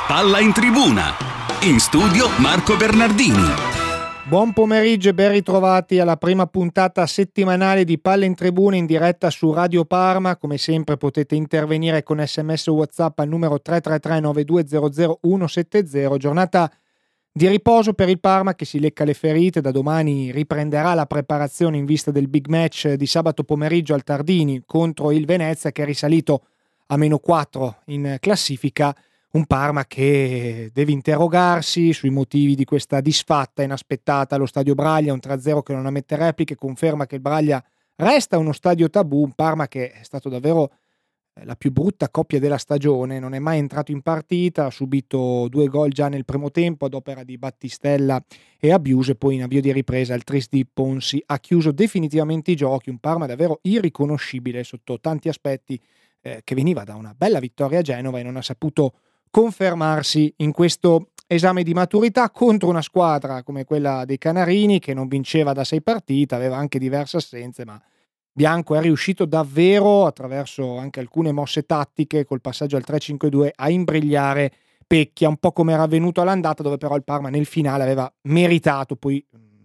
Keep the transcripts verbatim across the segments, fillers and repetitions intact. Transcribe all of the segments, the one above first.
Palla in tribuna. In studio Marco Bernardini. Buon pomeriggio e ben ritrovati alla prima puntata settimanale di Palla in Tribuna in diretta su Radio Parma. Come sempre potete intervenire con sms o WhatsApp al numero tre tre tre nove due zero zero uno sette zero. Giornata di riposo per il Parma che si lecca le ferite. Da domani riprenderà la preparazione in vista del big match di sabato pomeriggio al Tardini contro il Venezia, che è risalito a meno quattro in classifica. Un Parma che deve interrogarsi sui motivi di questa disfatta inaspettata allo Stadio Braglia, un tre a zero che non ammette repliche, conferma che il Braglia resta uno stadio tabù. Un Parma che è stato davvero la più brutta coppia della stagione, non è mai entrato in partita, ha subito due gol già nel primo tempo ad opera di Battistella e Abius, e poi in avvio di ripresa il tris di Ponsi ha chiuso definitivamente i giochi. Un Parma davvero irriconoscibile sotto tanti aspetti, eh, che veniva da una bella vittoria a Genova e non ha saputo confermarsi in questo esame di maturità contro una squadra come quella dei Canarini, che non vinceva da sei partite, aveva anche diverse assenze, ma Bianco è riuscito davvero, attraverso anche alcune mosse tattiche, col passaggio al tre cinque due, a imbrigliare Pecchia, un po' come era avvenuto all'andata, dove però il Parma nel finale aveva meritato, poi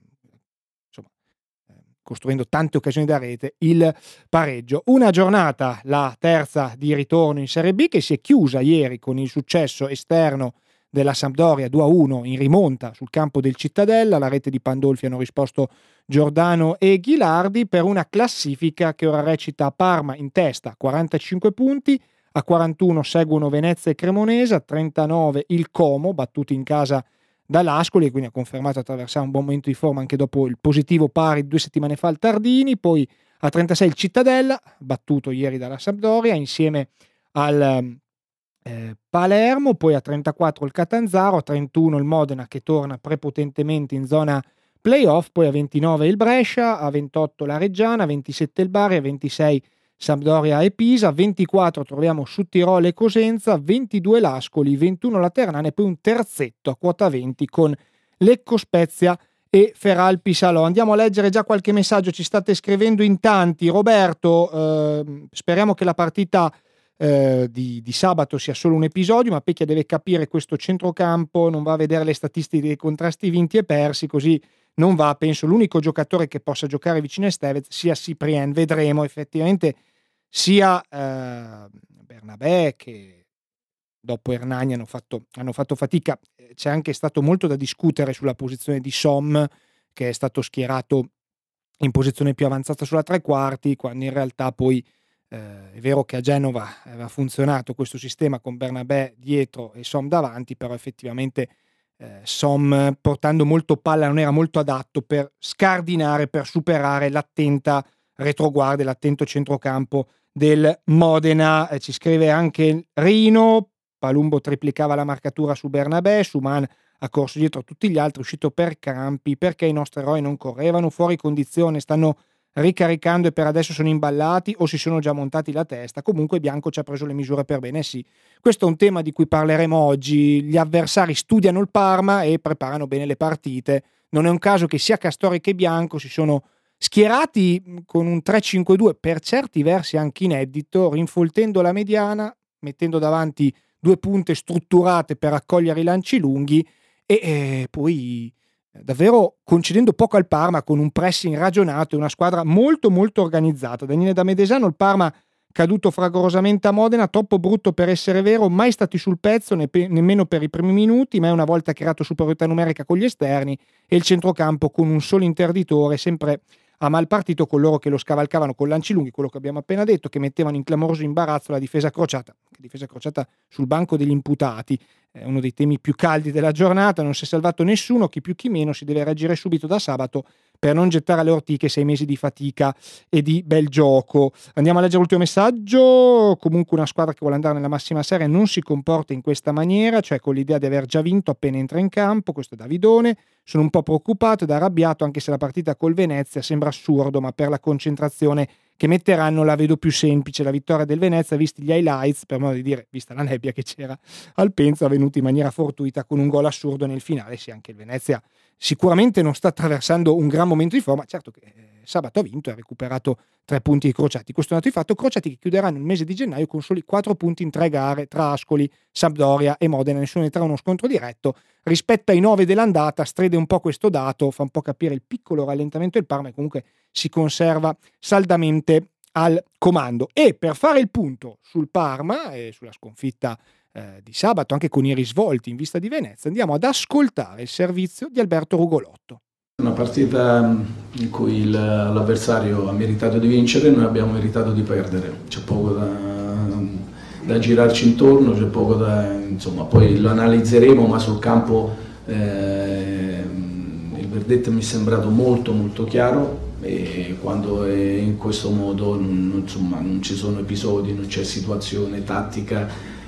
insomma costruendo tante occasioni da rete, il pareggio. Una giornata, la terza di ritorno in Serie B, che si è chiusa ieri con il successo esterno della Sampdoria due a uno in rimonta sul campo del Cittadella. La rete di Pandolfi hanno risposto Giordano e Ghilardi, per una classifica che ora recita Parma in testa a quarantacinque punti, a quarantuno seguono Venezia e Cremonese, a trentanove il Como, battuto in casa dall'Ascoli, e quindi ha confermato attraversare un buon momento di forma anche dopo il positivo pari due settimane fa al Tardini. Poi a trentasei il Cittadella, battuto ieri dalla Sampdoria, insieme al eh, Palermo. Poi a trentaquattro il Catanzaro, a trentuno il Modena, che torna prepotentemente in zona playoff. Poi a ventinove il Brescia, a ventotto la Reggiana, a ventisette il Bari, a ventisei Sampdoria e Pisa, a ventiquattro troviamo Sudtirolo e Cosenza, ventidue l'Ascoli, ventuno la Ternana, e poi un terzetto a quota venti con Lecco Spezia e Feralpi Salò. Andiamo a leggere già qualche messaggio, ci state scrivendo in tanti. Roberto, eh, speriamo che la partita eh, di, di sabato sia solo un episodio, ma Pecchia deve capire questo centrocampo, non va a vedere le statistiche dei contrasti vinti e persi, così non va. Penso l'unico giocatore che possa giocare vicino a Estevez sia Cyprien, vedremo. Effettivamente sia eh, Bernabé che dopo Hernani hanno fatto, hanno fatto fatica. C'è anche stato molto da discutere sulla posizione di Som, che è stato schierato in posizione più avanzata sulla tre quarti, quando in realtà poi eh, è vero che a Genova aveva funzionato questo sistema con Bernabé dietro e Som davanti, però effettivamente eh, Som portando molto palla non era molto adatto per scardinare, per superare l'attenta retroguardia, l'attento centrocampo del Modena. Eh, ci scrive anche Rino, Palumbo triplicava la marcatura su Bernabé, Suman ha corso dietro a tutti gli altri, è uscito per crampi, perché i nostri eroi non correvano, fuori condizione, stanno ricaricando e per adesso sono imballati o si sono già montati la testa. Comunque Bianco ci ha preso le misure per bene. Sì, questo è un tema di cui parleremo oggi. Gli avversari studiano il Parma e preparano bene le partite. Non è un caso che sia Castori che Bianco si sono schierati con un tre cinque due per certi versi anche inedito, rinfoltendo la mediana, mettendo davanti due punte strutturate per accogliere i lanci lunghi e eh, poi davvero concedendo poco al Parma, con un pressing ragionato e una squadra molto molto organizzata. Daniele da Medesano: il Parma caduto fragorosamente a Modena, troppo brutto per essere vero, mai stati sul pezzo ne pe- nemmeno per i primi minuti, ma è una volta creato superiorità numerica con gli esterni e il centrocampo con un solo interditore, sempre a mal partito con loro che lo scavalcavano con lanci lunghi, quello che abbiamo appena detto, che mettevano in clamoroso imbarazzo la difesa crociata, difesa crociata sul banco degli imputati, è uno dei temi più caldi della giornata. Non si è salvato nessuno, chi più chi meno si deve reagire subito da sabato per non gettare alle ortiche sei mesi di fatica e di bel gioco. Andiamo a leggere l'ultimo messaggio. Comunque una squadra che vuole andare nella massima serie non si comporta in questa maniera, cioè con l'idea di aver già vinto appena entra in campo. Questo è Davidone. Sono un po' preoccupato ed arrabbiato, anche se la partita col Venezia sembra assurdo, ma per la concentrazione che metteranno la vedo più semplice. La vittoria del Venezia, visti gli highlights, per modo di dire, vista la nebbia che c'era al Penzo, è venuta in maniera fortuita con un gol assurdo nel finale. Sì, anche il Venezia sicuramente non sta attraversando un gran momento di forma. Certo che sabato ha vinto e ha recuperato tre punti di Crociati. Questo è un dato di fatto. Crociati che chiuderanno il mese di gennaio con soli quattro punti in tre gare tra Ascoli, Sampdoria e Modena, nessuno di tre uno scontro diretto. Rispetto ai nove dell'andata stride un po' questo dato, fa un po' capire il piccolo rallentamento del Parma e comunque si conserva saldamente al comando. E per fare il punto sul Parma e sulla sconfitta eh, di sabato, anche con i risvolti in vista di Venezia, andiamo ad ascoltare il servizio di Alberto Rugolotto. Una partita in cui il, l'avversario ha meritato di vincere e noi abbiamo meritato di perdere. C'è poco da, da girarci intorno, c'è poco da... insomma, poi lo analizzeremo, ma sul campo eh, il verdetto mi è sembrato molto molto chiaro, e quando è in questo modo non, insomma, non ci sono episodi, non c'è situazione tattica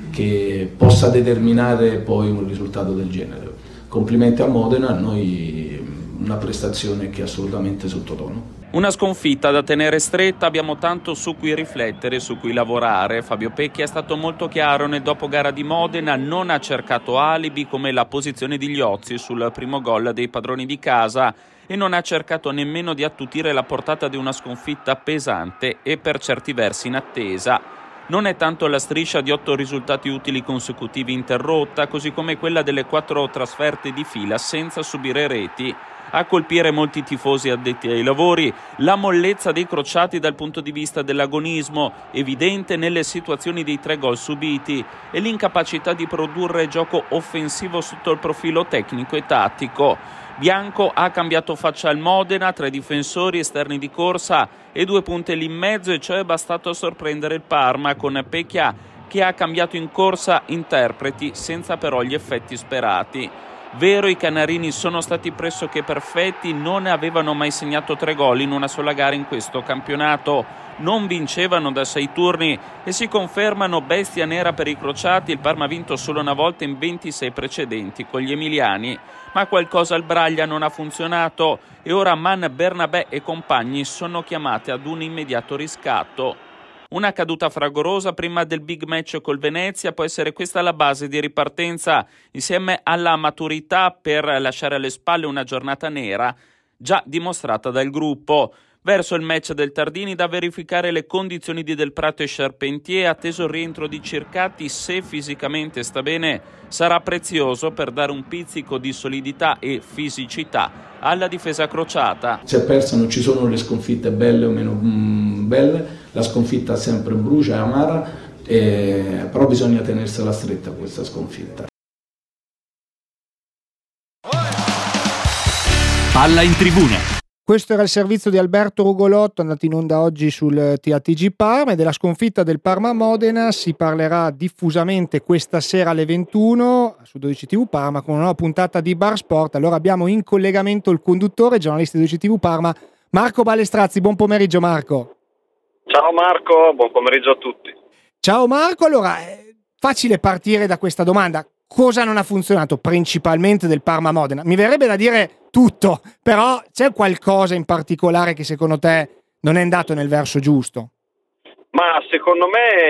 che possa determinare poi un risultato del genere. Complimenti a Modena, a noi una prestazione che è assolutamente sottotono. Una sconfitta da tenere stretta, abbiamo tanto su cui riflettere, su cui lavorare. Fabio Pecchi è stato molto chiaro nel dopogara di Modena, non ha cercato alibi come la posizione di Liozzi sul primo gol dei padroni di casa e non ha cercato nemmeno di attutire la portata di una sconfitta pesante e per certi versi inattesa. Non è tanto la striscia di otto risultati utili consecutivi interrotta, così come quella delle quattro trasferte di fila senza subire reti, a colpire molti tifosi addetti ai lavori, la mollezza dei Crociati dal punto di vista dell'agonismo, evidente nelle situazioni dei tre gol subiti, e l'incapacità di produrre gioco offensivo sotto il profilo tecnico e tattico. Bianco ha cambiato faccia al Modena, tre difensori esterni di corsa e due punte lì in mezzo, e ciò è bastato a sorprendere il Parma con Pecchia che ha cambiato in corsa interpreti senza però gli effetti sperati. Vero, i canarini sono stati pressoché perfetti, non ne avevano mai segnato tre gol in una sola gara in questo campionato, non vincevano da sei turni e si confermano bestia nera per i Crociati. Il Parma ha vinto solo una volta in ventisei precedenti con gli emiliani, ma qualcosa al Braglia non ha funzionato e ora Man, Bernabé e compagni sono chiamati ad un immediato riscatto. Una caduta fragorosa prima del big match col Venezia può essere questa la base di ripartenza, insieme alla maturità per lasciare alle spalle una giornata nera già dimostrata dal gruppo. Verso il match del Tardini da verificare le condizioni di Del Prato e Charpentier, atteso il rientro di Circati, se fisicamente sta bene sarà prezioso per dare un pizzico di solidità e fisicità alla difesa crociata. Si è persa, non ci sono le sconfitte belle o meno mm, belle, la sconfitta sempre brucia e amara, e, però bisogna tenersela stretta questa sconfitta. Palla in tribuna. Questo era il servizio di Alberto Rugolotto, andato in onda oggi sul T A T G Parma, e della sconfitta del Parma a Modena si parlerà diffusamente questa sera alle ventuno su dodici tivù Parma con una nuova puntata di Bar Sport. Allora abbiamo in collegamento il conduttore, giornalista di dodici tivù Parma, Marco Balestrazzi. Buon pomeriggio Marco. Ciao Marco, buon pomeriggio a tutti. Ciao Marco, allora è facile partire da questa domanda. Cosa non ha funzionato principalmente del Parma Modena? Mi verrebbe da dire tutto, però c'è qualcosa in particolare che secondo te non è andato nel verso giusto? Ma secondo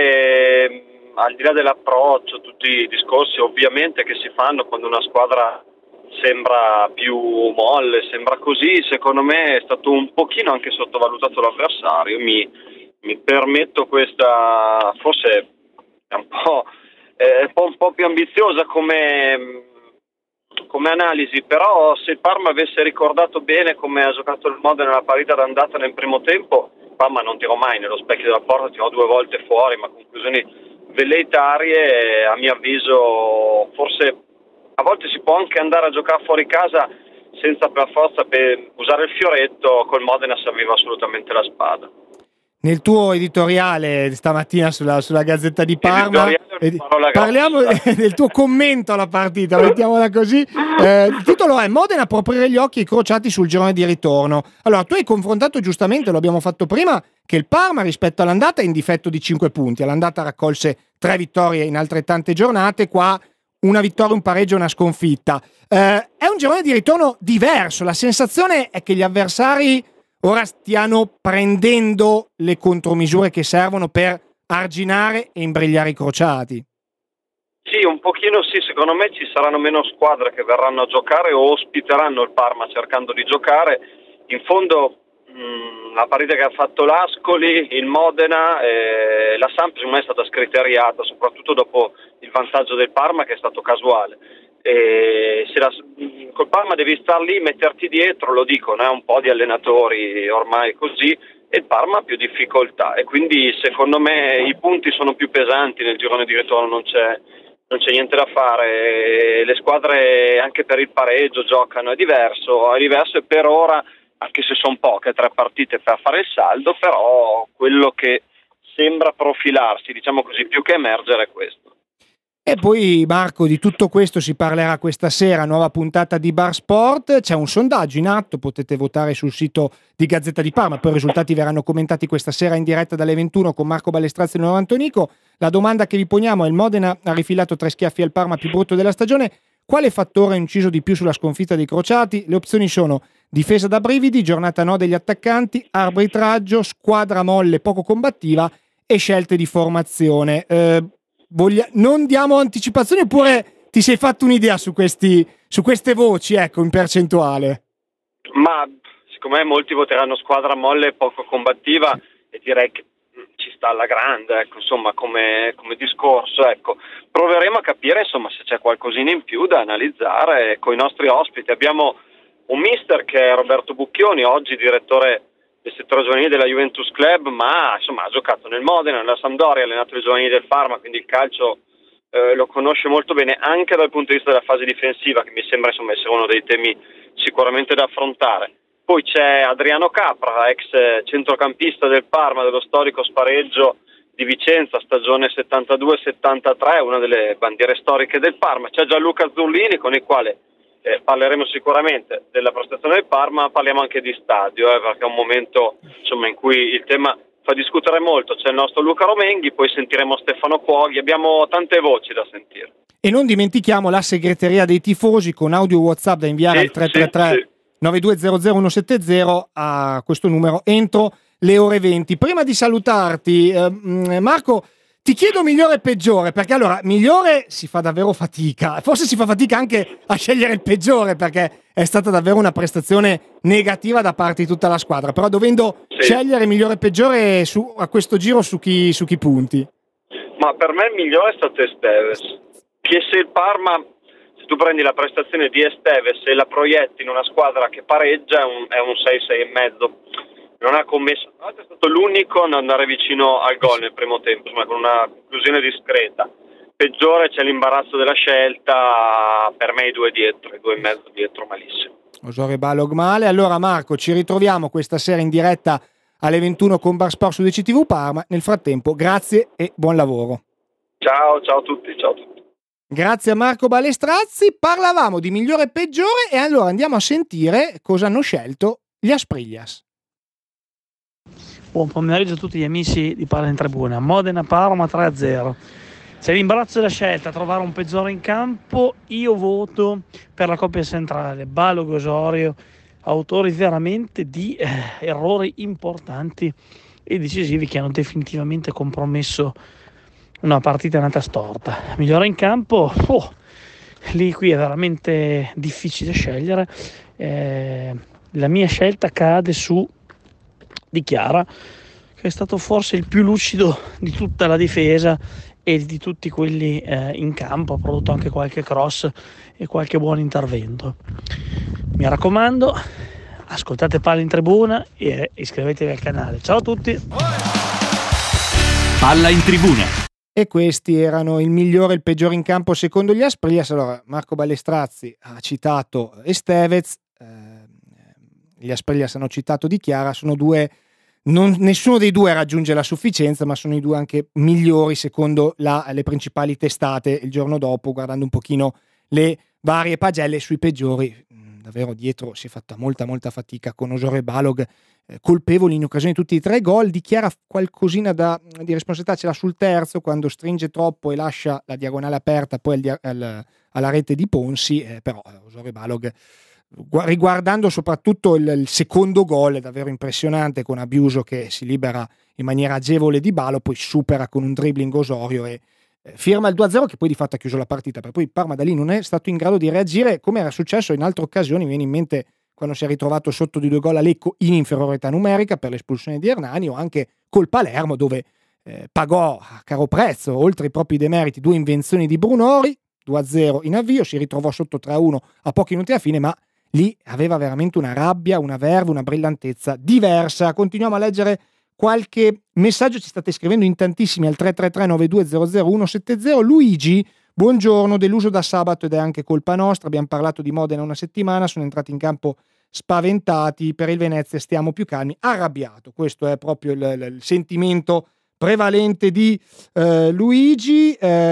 me, al di là dell'approccio, tutti i discorsi ovviamente che si fanno quando una squadra sembra più molle, sembra così, secondo me è stato un pochino anche sottovalutato l'avversario. Mi, mi permetto questa, forse è un po'... è un po' più ambiziosa come, come analisi, però se il Parma avesse ricordato bene come ha giocato il Modena nella partita d'andata nel primo tempo, Parma non tirò mai nello specchio della porta, tirò due volte fuori, ma conclusioni velleitarie. A mio avviso forse a volte si può anche andare a giocare fuori casa senza per forza per usare il fioretto, col Modena serviva assolutamente la spada. Nel tuo editoriale stamattina sulla, sulla Gazzetta di Parma, eh, parliamo del tuo commento alla partita, mettiamola così. Eh, il titolo è: Modena può aprire gli occhi ai Crociati sul girone di ritorno. Allora, tu hai confrontato giustamente, lo abbiamo fatto prima, che il Parma rispetto all'andata è in difetto di cinque punti. All'andata raccolse tre vittorie in altrettante giornate, qua una vittoria, un pareggio e una sconfitta. Eh, è un girone di ritorno diverso, la sensazione è che gli avversari ora stiano prendendo le contromisure che servono per arginare e imbrigliare i Crociati. Sì, un pochino sì, secondo me ci saranno meno squadre che verranno a giocare o ospiteranno il Parma cercando di giocare. In fondo mh, la partita che ha fatto l'Ascoli, il Modena, eh, la Samp secondo me è stata scriteriata, soprattutto dopo il vantaggio del Parma che è stato casuale. E se la, col Parma devi star lì, metterti dietro, lo dicono, è eh, un po' di allenatori ormai così, e il Parma ha più difficoltà e quindi secondo me i punti sono più pesanti nel girone di ritorno, non c'è, non c'è niente da fare, le squadre anche per il pareggio giocano, è diverso, è diverso e per ora, anche se sono poche, tre partite per fare il saldo, però quello che sembra profilarsi, diciamo così, più che emergere è questo. E poi Marco, di tutto questo si parlerà questa sera, nuova puntata di Bar Sport, c'è un sondaggio in atto, potete votare sul sito di Gazzetta di Parma, poi i risultati verranno commentati questa sera in diretta dalle ventuno con Marco Balestrazzi e Nuovo Antonico. La domanda che vi poniamo è: il Modena ha rifilato tre schiaffi al Parma più brutto della stagione, quale fattore ha inciso di più sulla sconfitta dei crociati? Le opzioni sono difesa da brividi, giornata no degli attaccanti, arbitraggio, squadra molle poco combattiva e scelte di formazione. Eh, Voglia... non diamo anticipazioni, oppure ti sei fatto un'idea su questi su queste voci, ecco, in percentuale? Ma siccome molti voteranno squadra molle e poco combattiva, e direi che ci sta alla grande, ecco, insomma, come, come discorso, ecco. Proveremo a capire, insomma, se c'è qualcosina in più da analizzare con i nostri ospiti. Abbiamo un mister che è Roberto Bucchioni, oggi direttore del settore giovanile della Juventus Club, ma insomma ha giocato nel Modena, nella Sampdoria, ha allenato i giovanili del Parma, quindi il calcio eh, lo conosce molto bene anche dal punto di vista della fase difensiva, che mi sembra insomma essere uno dei temi sicuramente da affrontare. Poi c'è Adriano Capra, ex centrocampista del Parma, dello storico spareggio di Vicenza, stagione settantadue settantatré, una delle bandiere storiche del Parma. C'è Gianluca Zullini, con il quale Eh, parleremo sicuramente della prestazione del Parma, parliamo anche di stadio, eh, perché è un momento insomma in cui il tema fa discutere molto. C'è il nostro Luca Romenghi, poi sentiremo Stefano Cuoghi, abbiamo tante voci da sentire. E non dimentichiamo la segreteria dei tifosi con audio WhatsApp da inviare sì, al tre tre tre sì, sì. nove due zero zero uno sette zero a questo numero entro le ore venti. Prima di salutarti, eh, Marco, ti chiedo migliore e peggiore, perché allora migliore si fa davvero fatica, forse si fa fatica anche a scegliere il peggiore, perché è stata davvero una prestazione negativa da parte di tutta la squadra, però dovendo sì. scegliere migliore e peggiore su, a questo giro su chi, su chi punti? Ma per me il migliore è stato Esteves, che se il Parma, se tu prendi la prestazione di Esteves e la proietti in una squadra che pareggia, è un, è un sei sei e mezzo. Non ha commesso, è stato l'unico a non andare vicino al gol nel primo tempo, insomma, con una conclusione discreta. Peggiore c'è l'imbarazzo della scelta, per me i due dietro, i due e mezzo dietro malissimo. Osorio Balog male. Allora Marco, ci ritroviamo questa sera in diretta alle ventuno con Bar Sport su D C T V Parma. Nel frattempo grazie e buon lavoro. Ciao, ciao a tutti, ciao a tutti. Grazie a Marco Balestrazzi. Parlavamo di migliore e peggiore e allora andiamo a sentire cosa hanno scelto gli Aspriglias. Buon pomeriggio a tutti gli amici di Palla in Tribuna. Modena Parma tre a zero. C'è l'imbarazzo della scelta, trovare un peggiore in campo. Io voto per la coppia centrale Balog Osorio, autori veramente di eh, errori importanti e decisivi che hanno definitivamente compromesso una partita nata storta. Migliore in campo, oh, lì qui è veramente difficile scegliere. Eh, la mia scelta cade su Di Chiara, che è stato forse il più lucido di tutta la difesa e di tutti quelli eh, in campo, ha prodotto anche qualche cross e qualche buon intervento. Mi raccomando, ascoltate Palla in Tribuna e iscrivetevi al canale. Ciao a tutti! Palla in Tribuna. E questi erano il migliore e il peggiore in campo secondo gli Aspriglias. Allora, Marco Balestrazzi ha citato Estevez, eh, gli Aspriglias hanno citato Di Chiara, sono due, non, nessuno dei due raggiunge la sufficienza, ma sono i due anche migliori secondo la, le principali testate il giorno dopo, guardando un pochino le varie pagelle. Sui peggiori davvero dietro si è fatta molta molta fatica, con Osorio e Balog eh, colpevoli in occasione di tutti e tre i gol. Di Chiara qualcosina da, di responsabilità ce l'ha sul terzo, quando stringe troppo e lascia la diagonale aperta poi al, al, alla rete di Ponsi, eh, però Osorio e Balog, riguardando soprattutto il, il secondo gol, è davvero impressionante, con Abiuso che si libera in maniera agevole di Balo, poi supera con un dribbling Osorio e eh, firma il due a zero, che poi di fatto ha chiuso la partita, per poi Parma da lì non è stato in grado di reagire come era successo in altre occasioni. Mi viene in mente quando si è ritrovato sotto di due gol a Lecco in inferiorità numerica per l'espulsione di Hernani, o anche col Palermo dove eh, pagò a caro prezzo, oltre i propri demeriti, due invenzioni di Brunori, due a zero in avvio, si ritrovò sotto tre a uno a pochi minuti alla fine, ma lì aveva veramente una rabbia, una verve, una brillantezza diversa. Continuiamo a leggere qualche messaggio, ci state scrivendo in tantissimi al tre tre tre nove due zero zero uno sette zero. Luigi, buongiorno, deluso da sabato ed è anche colpa nostra, abbiamo parlato di Modena una settimana, sono entrati in campo spaventati, per il Venezia stiamo più calmi, arrabbiato, questo è proprio il, il sentimento prevalente di eh, Luigi,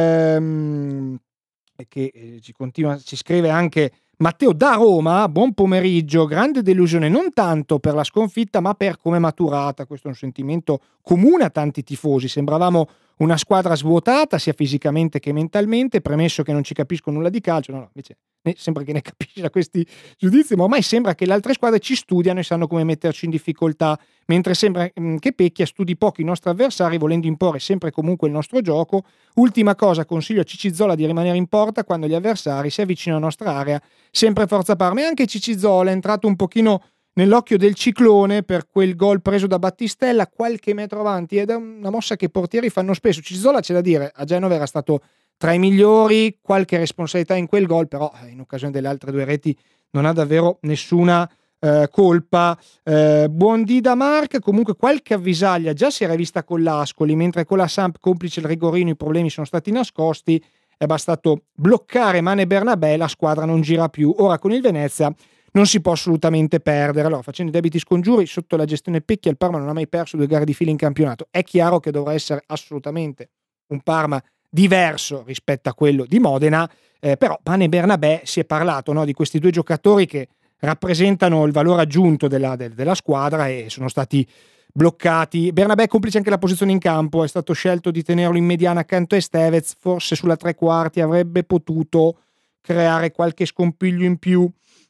ehm, che eh, ci continua, ci scrive anche Matteo da Roma, buon pomeriggio, grande delusione non tanto per la sconfitta ma per come è maturata, questo è un sentimento comune a tanti tifosi, sembravamo una squadra svuotata sia fisicamente che mentalmente, premesso che non ci capisco nulla di calcio, no, no, invece ne, sembra che ne capisci da questi giudizi, ma ormai sembra che le altre squadre ci studiano e sanno come metterci in difficoltà, mentre sembra mh, che Pecchia studi poco i nostri avversari volendo imporre sempre e comunque il nostro gioco. Ultima cosa, consiglio a Cicizzola di rimanere in porta quando gli avversari si avvicinano alla nostra area, sempre Forza Parma, e anche Cicizzola è entrato un pochino nell'occhio del ciclone per quel gol preso da Battistella qualche metro avanti, ed è una mossa che i portieri fanno spesso. Cicizzola, c'è da dire, a Genova era stato tra i migliori, qualche responsabilità in quel gol, però in occasione delle altre due reti non ha davvero nessuna eh, colpa. Eh, buon dì da Mark, comunque qualche avvisaglia già si era vista con l'Ascoli, mentre con la Samp, complice il rigorino, i problemi sono stati nascosti, è bastato bloccare Mane Bernabé, la squadra non gira più. Ora con il Venezia non si può assolutamente perdere. Allora, facendo i debiti scongiuri, sotto la gestione Pecchia il Parma non ha mai perso due gare di fila in campionato. È chiaro che dovrà essere assolutamente un Parma diverso rispetto a quello di Modena, eh, però Mane Bernabé, si è parlato, no, di questi due giocatori che rappresentano il valore aggiunto della, de, della squadra e sono stati bloccati. Bernabé, complice anche la posizione in campo, è stato scelto di tenerlo in mediana accanto a Estevez, forse sulla tre quarti avrebbe potuto creare qualche scompiglio in più.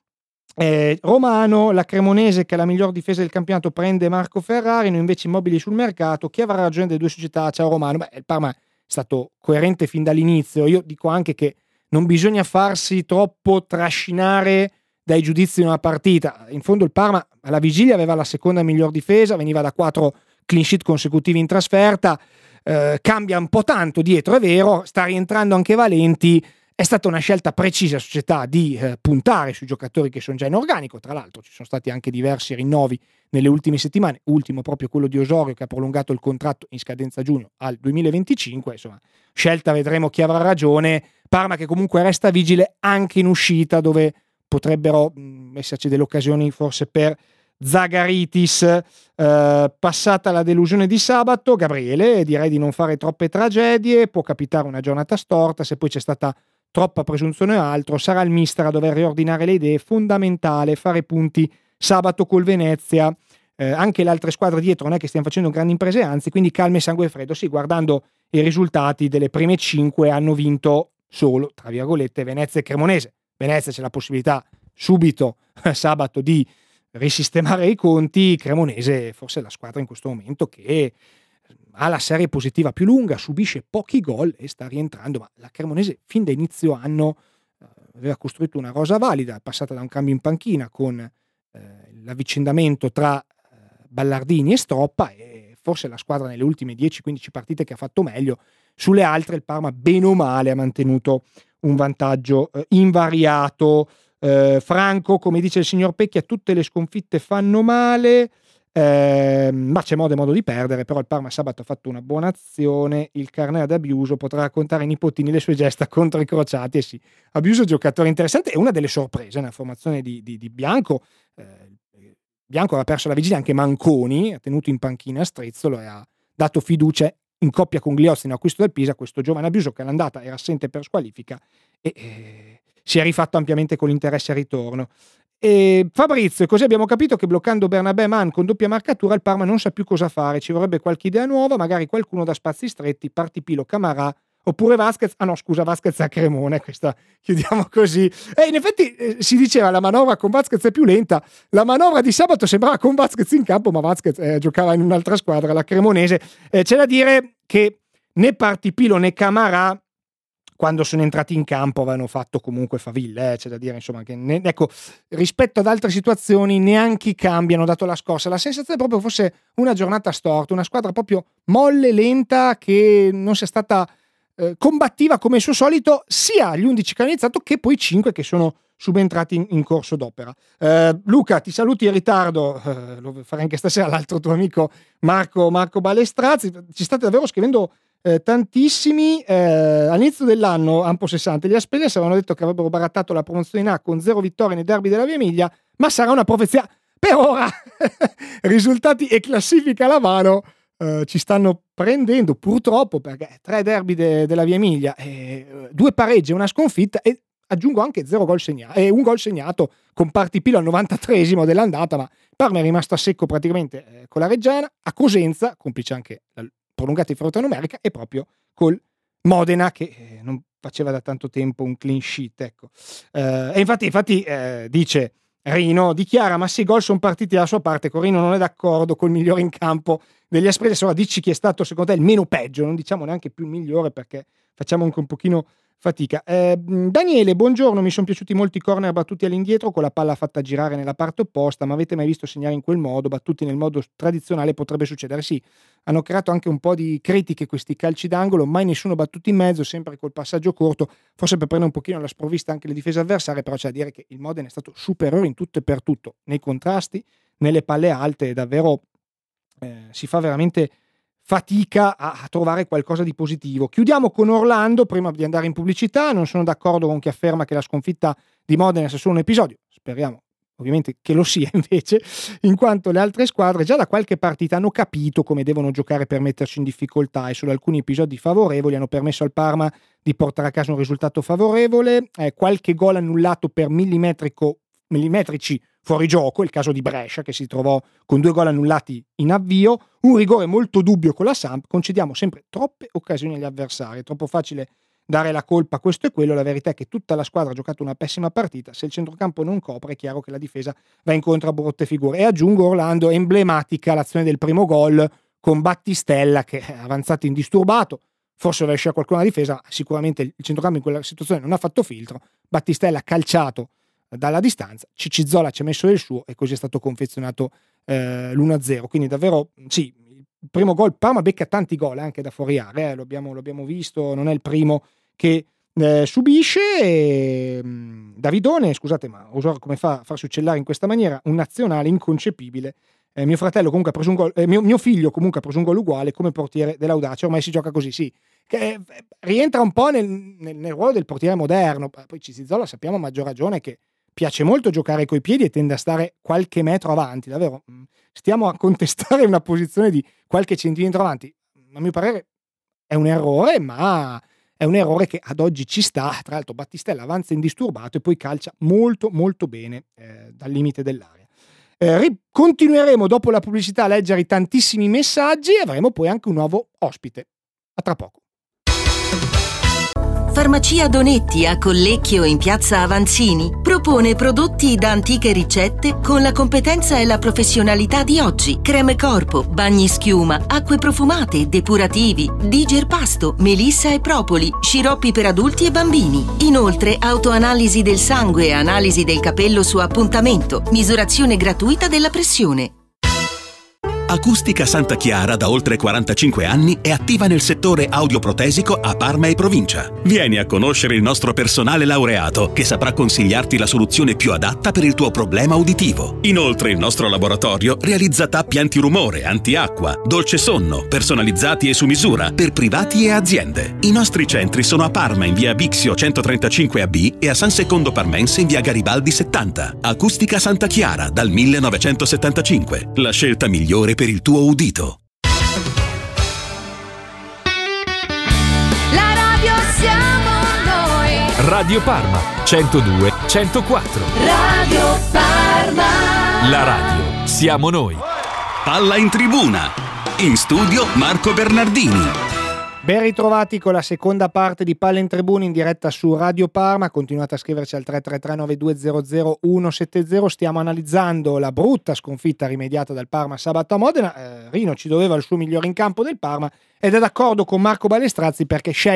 Eh, Romano, la Cremonese che è la miglior difesa del campionato prende Marco Ferrari, noi invece immobili sul mercato, chi avrà ragione delle due società? Ciao Romano. Beh, il Parma è stato coerente fin dall'inizio, io dico anche che non bisogna farsi troppo trascinare dai giudizi di una partita, in fondo il Parma alla vigilia aveva la seconda miglior difesa, veniva da quattro clean sheet consecutivi in trasferta, eh, cambia un po' tanto dietro, è vero, sta rientrando anche Valenti. È stata una scelta precisa società di eh, puntare sui giocatori che sono già in organico, tra l'altro ci sono stati anche diversi rinnovi nelle ultime settimane, ultimo proprio quello di Osorio che ha prolungato il contratto in scadenza giugno al duemilaventicinque, insomma scelta, vedremo chi avrà ragione. Parma che comunque resta vigile anche in uscita, dove potrebbero mh, esserci delle occasioni forse per Zagaritis. Eh, passata la delusione di sabato, Gabriele, direi di non fare troppe tragedie, può capitare una giornata storta, se poi c'è stata troppa presunzione o altro, sarà il mister a dover riordinare le idee, fondamentale fare punti sabato col Venezia, eh, anche le altre squadre dietro non è che stiano facendo grandi imprese, anzi, quindi calma e sangue freddo. Sì, guardando i risultati delle prime cinque hanno vinto solo, tra virgolette, Venezia e Cremonese. Venezia c'è la possibilità subito sabato di risistemare i conti, Cremonese forse è la squadra in questo momento che ha la serie positiva più lunga, subisce pochi gol e sta rientrando, ma la Cremonese fin da inizio anno eh, aveva costruito una rosa valida, è passata da un cambio in panchina con eh, l'avvicendamento tra eh, Ballardini e Stroppa, e forse la squadra nelle ultime dieci quindici partite che ha fatto meglio. Sulle altre il Parma bene o male ha mantenuto un vantaggio eh, invariato. Eh, Franco, come dice il signor Pecchia, tutte le sconfitte fanno male, eh, ma c'è modo e modo di perdere. Però il Parma sabato ha fatto una buona azione, il Carnea d'Abiuso potrà raccontare ai nipotini le sue gesta contro i crociati, e sì, Abiuso giocatore interessante e una delle sorprese nella formazione di, di, di Bianco. eh, Bianco aveva perso la vigilia, anche Manconi ha tenuto in panchina Strizzolo e ha dato fiducia in coppia con Gliozzi nell'acquisto del Pisa, questo giovane Abiuso che all'andata era assente per squalifica e eh, si è rifatto ampiamente con l'interesse al ritorno. E Fabrizio, così abbiamo capito che bloccando Bernabé e Man con doppia marcatura il Parma non sa più cosa fare, ci vorrebbe qualche idea nuova, magari qualcuno da spazi stretti, Partipilo, Camarà, oppure Vasquez, ah no scusa, Vasquez a Cremone, questa chiudiamo così. E in effetti eh, si diceva la manovra con Vasquez è più lenta, la manovra di sabato sembrava con Vasquez in campo, ma Vasquez eh, giocava in un'altra squadra, la Cremonese. Eh, c'è da dire che né Partipilo né Camarà quando sono entrati in campo avevano fatto comunque faville, eh, c'è da dire, insomma, che ne, ecco, rispetto ad altre situazioni neanche i cambi hanno dato la scossa. La sensazione è proprio fosse una giornata storta, una squadra proprio molle, lenta, che non sia stata eh, combattiva come il suo solito, sia gli undici che hanno iniziato che poi i cinque che sono subentrati in, in corso d'opera. Eh, Luca, ti saluti in ritardo, eh, lo farei anche stasera l'altro tuo amico Marco, Marco Balestrazzi. Ci state davvero scrivendo eh, tantissimi. Eh, all'inizio dell'anno, Ampo sessanta, gli Aspelles avevano detto che avrebbero barattato la promozione in A con zero vittorie nei derby della Via Emilia, ma sarà una profezia. Per ora risultati e classifica alla mano eh, ci stanno prendendo, purtroppo, perché tre derby de- della Via Emilia, eh, due pareggi e una sconfitta, e aggiungo anche zero gol segnato, e un gol segnato con Partipilo al novantatreesimo dell'andata, ma Parma è rimasto a secco praticamente eh, con la Reggiana, a Cosenza, complice anche la prolungata differenza numerica, e proprio col Modena, che eh, non faceva da tanto tempo un clean sheet, ecco. Eh, e infatti, infatti eh, dice Rino, dichiara: ma se i gol sono partiti dalla sua parte, Corino non è d'accordo col migliore in campo degli Aspres. Ora dici chi è stato secondo te il meno peggio, non diciamo neanche più il migliore, perché facciamo anche un pochino fatica. Eh, Daniele, buongiorno, mi sono piaciuti molti corner battuti all'indietro con la palla fatta girare nella parte opposta, ma avete mai visto segnare in quel modo? Battuti nel modo tradizionale potrebbe succedere? Sì, hanno creato anche un po' di critiche questi calci d'angolo, mai nessuno battuto in mezzo, sempre col passaggio corto, forse per prendere un pochino alla sprovvista anche le difese avversarie, però c'è da dire che il Modena è stato superiore in tutto e per tutto, nei contrasti, nelle palle alte, davvero eh, si fa veramente fatica a trovare qualcosa di positivo. Chiudiamo con Orlando prima di andare in pubblicità. Non sono d'accordo con chi afferma che la sconfitta di Modena sia solo un episodio, speriamo ovviamente che lo sia invece, in quanto le altre squadre già da qualche partita hanno capito come devono giocare per mettersi in difficoltà, e solo alcuni episodi favorevoli hanno permesso al Parma di portare a casa un risultato favorevole. Eh, qualche gol annullato per millimetrico, millimetrici fuori gioco, il caso di Brescia che si trovò con due gol annullati in avvio, un rigore molto dubbio con la Samp. Concediamo sempre troppe occasioni agli avversari, è troppo facile dare la colpa a questo e quello. La verità è che tutta la squadra ha giocato una pessima partita, se il centrocampo non copre è chiaro che la difesa va incontro a brutte figure. E aggiungo, Orlando, emblematica l'azione del primo gol con Battistella che è avanzato indisturbato, forse riesce a qualcuno a difesa, sicuramente il centrocampo in quella situazione non ha fatto filtro, Battistella ha calciato dalla distanza, Cicizzola ci ha messo del suo e così è stato confezionato eh, l'uno a zero. Quindi davvero sì, il primo gol, Parma becca tanti gol anche da fuori area, eh, lo, abbiamo, lo abbiamo visto, non è il primo che eh, subisce. E, mh, Davidone, scusate, ma oso come fa a farsi uccellare in questa maniera, un nazionale inconcepibile. Eh, mio fratello comunque ha preso un gol, eh, mio, mio figlio comunque ha preso un gol uguale come portiere dell'Audace, ormai si gioca così, sì, che eh, rientra un po' nel, nel, nel ruolo del portiere moderno. Poi Cicizzola sappiamo a maggior ragione che piace molto giocare coi piedi e tende a stare qualche metro avanti, davvero stiamo a contestare una posizione di qualche centimetro avanti, a mio parere è un errore, ma è un errore che ad oggi ci sta. Tra l'altro Battistella avanza indisturbato e poi calcia molto molto bene eh, dal limite dell'area. Eh, ri- continueremo dopo la pubblicità a leggere i tantissimi messaggi e avremo poi anche un nuovo ospite. A tra poco. Farmacia Donetti a Collecchio in piazza Avanzini propone prodotti da antiche ricette con la competenza e la professionalità di oggi. Creme corpo, bagni schiuma, acque profumate, depurativi, digerpasto, melissa e propoli, sciroppi per adulti e bambini. Inoltre autoanalisi del sangue e analisi del capello su appuntamento, misurazione gratuita della pressione. Acustica Santa Chiara da oltre quarantacinque anni è attiva nel settore audioprotesico a Parma e provincia. Vieni a conoscere il nostro personale laureato che saprà consigliarti la soluzione più adatta per il tuo problema uditivo. Inoltre il nostro laboratorio realizza tappi antirumore, antiacqua, dolce sonno, personalizzati e su misura per privati e aziende. I nostri centri sono a Parma in via Bixio centotrentacinque A B e a San Secondo Parmense in via Garibaldi settanta. Acustica Santa Chiara dal millenovecentosettantacinque. La scelta migliore per per il tuo udito. La radio siamo noi. Radio Parma centodue centoquattro. Radio Parma. La radio siamo noi. Palla in tribuna. In studio Marco Bernardini. Ben ritrovati con la seconda parte di Palla in Tribuna in diretta su Radio Parma. Continuate a scriverci al tre tre tre nove due zero zero uno sette zero. Stiamo analizzando la brutta sconfitta rimediata dal Parma sabato a Modena. Eh, Rino ci doveva il suo migliore in campo del Parma ed è d'accordo con Marco Balestrazzi perché sceglie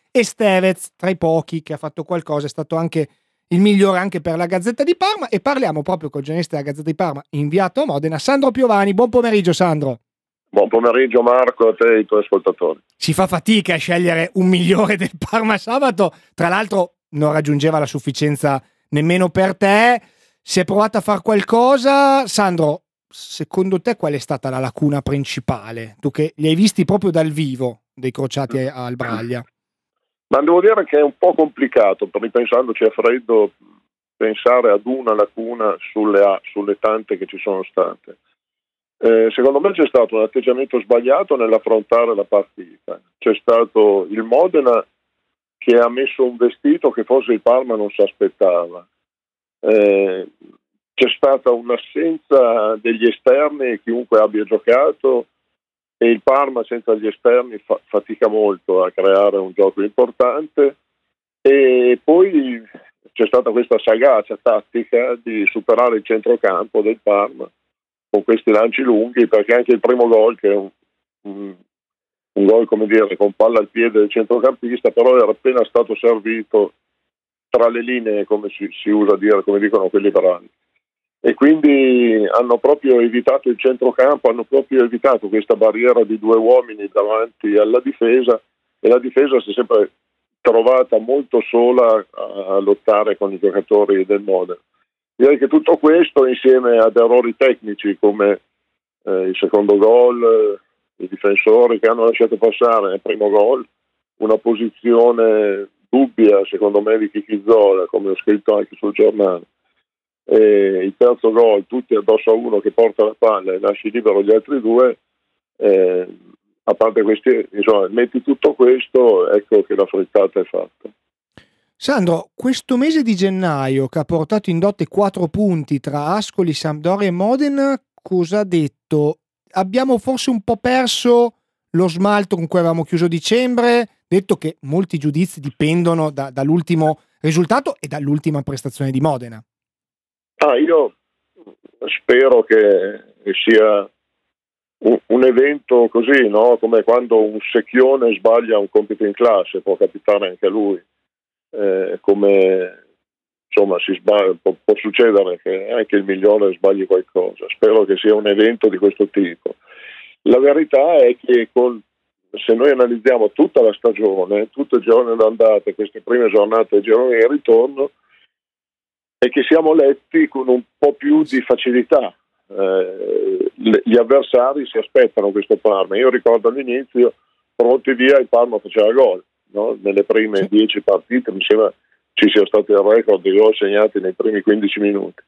e Stevez, tra i pochi che ha fatto qualcosa, è stato anche il migliore anche per la Gazzetta di Parma. E parliamo proprio col giornalista della Gazzetta di Parma inviato a Modena, Sandro Piovani. Buon pomeriggio Sandro. Buon pomeriggio Marco, a te e ai tuoi ascoltatori. Si fa fatica a scegliere un migliore del Parma sabato, tra l'altro non raggiungeva la sufficienza nemmeno per te. Si è provato a fare qualcosa. Sandro, secondo te qual è stata la lacuna principale? Tu che li hai visti proprio dal vivo dei crociati al Braglia. Ma devo dire che è un po' complicato, ripensandoci a freddo, pensare ad una lacuna sulle, sulle tante che ci sono state. Eh, secondo me c'è stato un atteggiamento sbagliato nell'affrontare la partita. C'è stato il Modena che ha messo un vestito che forse il Parma non si aspettava. Eh, c'è stata un'assenza degli esterni, chiunque abbia giocato, e il Parma senza gli esterni fa- fatica molto a creare un gioco importante. E poi c'è stata questa sagacia tattica di superare il centrocampo del Parma con questi lanci lunghi, perché anche il primo gol, che è un, un, un gol come dire con palla al piede del centrocampista, però era appena stato servito tra le linee, come si, si usa dire, come dicono quelli bravi. E quindi hanno proprio evitato il centrocampo, hanno proprio evitato questa barriera di due uomini davanti alla difesa, e la difesa si è sempre trovata molto sola a, a lottare con i giocatori del Modena. Direi che tutto questo, insieme ad errori tecnici come eh, il secondo gol, eh, i difensori che hanno lasciato passare nel primo gol, una posizione dubbia secondo me di Chichizzola, come ho scritto anche sul giornale, e il terzo gol tutti addosso a uno che porta la palla e lasci libero gli altri due, eh, a parte questi, insomma, metti tutto questo, ecco che la frittata è fatta. Sandro, questo mese di gennaio che ha portato in dote quattro punti tra Ascoli, Sampdoria e Modena, cosa ha detto? Abbiamo forse un po' perso lo smalto con cui avevamo chiuso dicembre, detto che molti giudizi dipendono da, dall'ultimo risultato e dall'ultima prestazione di Modena. Ah, io spero che sia un, un evento così, no? Come quando un secchione sbaglia un compito in classe, può capitare anche a lui. Eh, come insomma si sbaglia, può, può succedere che anche il migliore sbagli qualcosa. Spero che sia un evento di questo tipo. La verità è che con, se noi analizziamo tutta la stagione, tutte le giorni d'andata, queste prime giornate e giorni di ritorno, è che siamo letti con un po' più di facilità. Eh, gli avversari si aspettano questo Parma. Io ricordo all'inizio, pronti via, il Parma faceva gol. No? Nelle prime dieci partite mi sembra ci sia stato il record di gol segnati nei primi quindici minuti.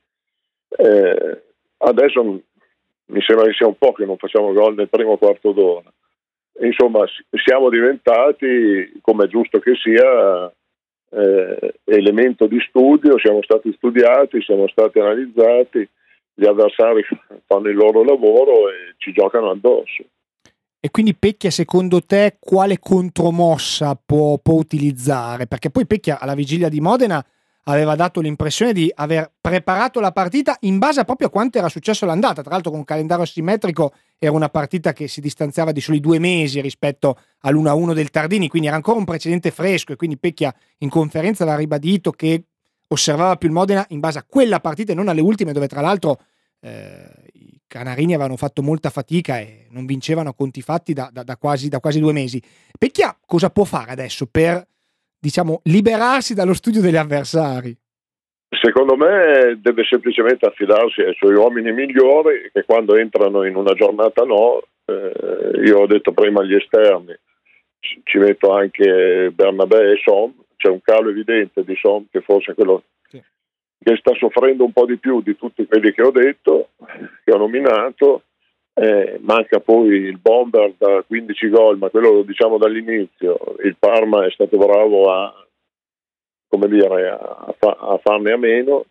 Eh, adesso mi sembra che sia un po' che non facciamo gol nel primo quarto d'ora. Insomma, siamo diventati, come è giusto che sia, eh, elemento di studio, siamo stati studiati, siamo stati analizzati, gli avversari fanno il loro lavoro e ci giocano addosso. E quindi Pecchia, secondo te, quale contromossa può, può utilizzare? Perché poi Pecchia alla vigilia di Modena aveva dato l'impressione di aver preparato la partita in base proprio a quanto era successo all'andata. Tra l'altro con un calendario simmetrico era una partita che si distanziava di soli due mesi rispetto all'uno a uno del Tardini, quindi era ancora un precedente fresco, e quindi Pecchia in conferenza aveva ribadito che osservava più il Modena in base a quella partita e non alle ultime, dove tra l'altro eh, i canarini avevano fatto molta fatica e non vincevano a conti fatti da, da, da, quasi, da quasi due mesi. Pecchia cosa può fare adesso per, diciamo, liberarsi dallo studio degli avversari? Secondo me deve semplicemente affidarsi ai suoi uomini migliori, che quando entrano in una giornata no, eh, io ho detto prima gli esterni, ci metto anche Bernabé e Som, c'è un calo evidente di Som che forse è quello sì. che sta soffrendo un po' di più di tutti quelli che ho detto, che ho nominato. Eh, manca poi il bomber da quindici gol, ma quello lo diciamo dall'inizio. Il Parma è stato bravo a, come dire, a, fa, a farne a meno,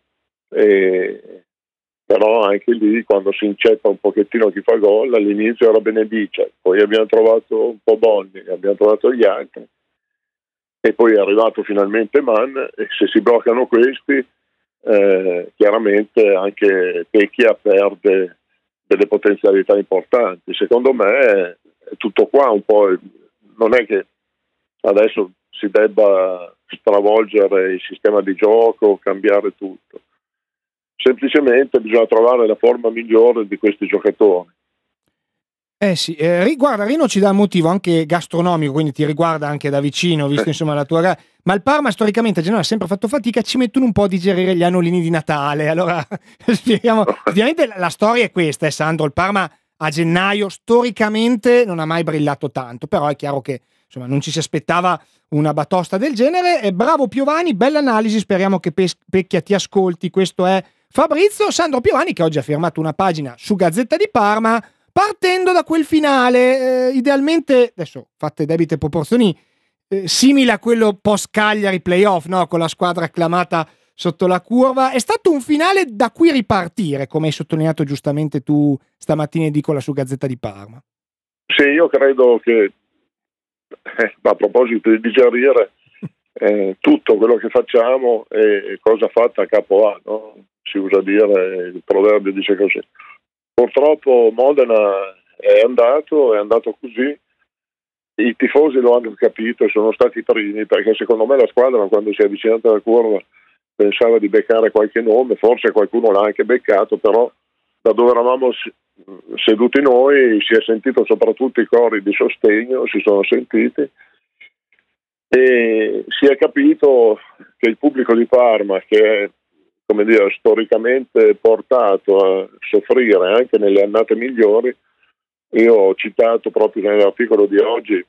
e, però anche lì quando si inceppa un pochettino chi fa gol, all'inizio era Benedice, poi abbiamo trovato un po' Bonni, abbiamo trovato gli altri, e poi è arrivato finalmente Mann, e se si bloccano questi eh, chiaramente anche Pecchia perde delle potenzialità importanti. Secondo me è tutto qua un po', non è che adesso si debba stravolgere il sistema di gioco, cambiare tutto. Semplicemente bisogna trovare la forma migliore di questi giocatori. Eh sì, eh, riguarda Rino ci dà un motivo anche gastronomico, quindi ti riguarda anche da vicino, visto insomma la tua gara. Ma il Parma storicamente a Genova ha sempre fatto fatica, ci mettono un po' a digerire gli annolini di Natale. Allora spieghiamo. Ovviamente la, la storia è questa, eh, Sandro. Il Parma a gennaio storicamente non ha mai brillato tanto, però è chiaro che insomma non ci si aspettava una batosta del genere. E bravo Piovani, bella analisi, speriamo che Pes- Pecchia ti ascolti. Questo è Fabrizio Sandro Piovani, che oggi ha firmato una pagina su Gazzetta di Parma partendo da quel finale, eh, idealmente, adesso fatte debite proporzioni, eh, simile a quello post Cagliari playoff, no? Con la squadra acclamata sotto la curva. È stato un finale da cui ripartire, come hai sottolineato giustamente tu stamattina edicola su Gazzetta di Parma. Sì, io credo che, eh, a proposito di digerire, eh, tutto quello che facciamo è cosa fatta a capo A, no? Si usa dire, il proverbio dice così. Purtroppo Modena è andato, è andato così, i tifosi lo hanno capito e sono stati i primi, perché secondo me la squadra quando si è avvicinata alla curva pensava di beccare qualche nome, forse qualcuno l'ha anche beccato, però da dove eravamo seduti noi si è sentito soprattutto i cori di sostegno, si sono sentiti e si è capito che il pubblico di Parma, che è come dire, storicamente portato a soffrire anche nelle annate migliori. Io ho citato proprio nell'articolo di oggi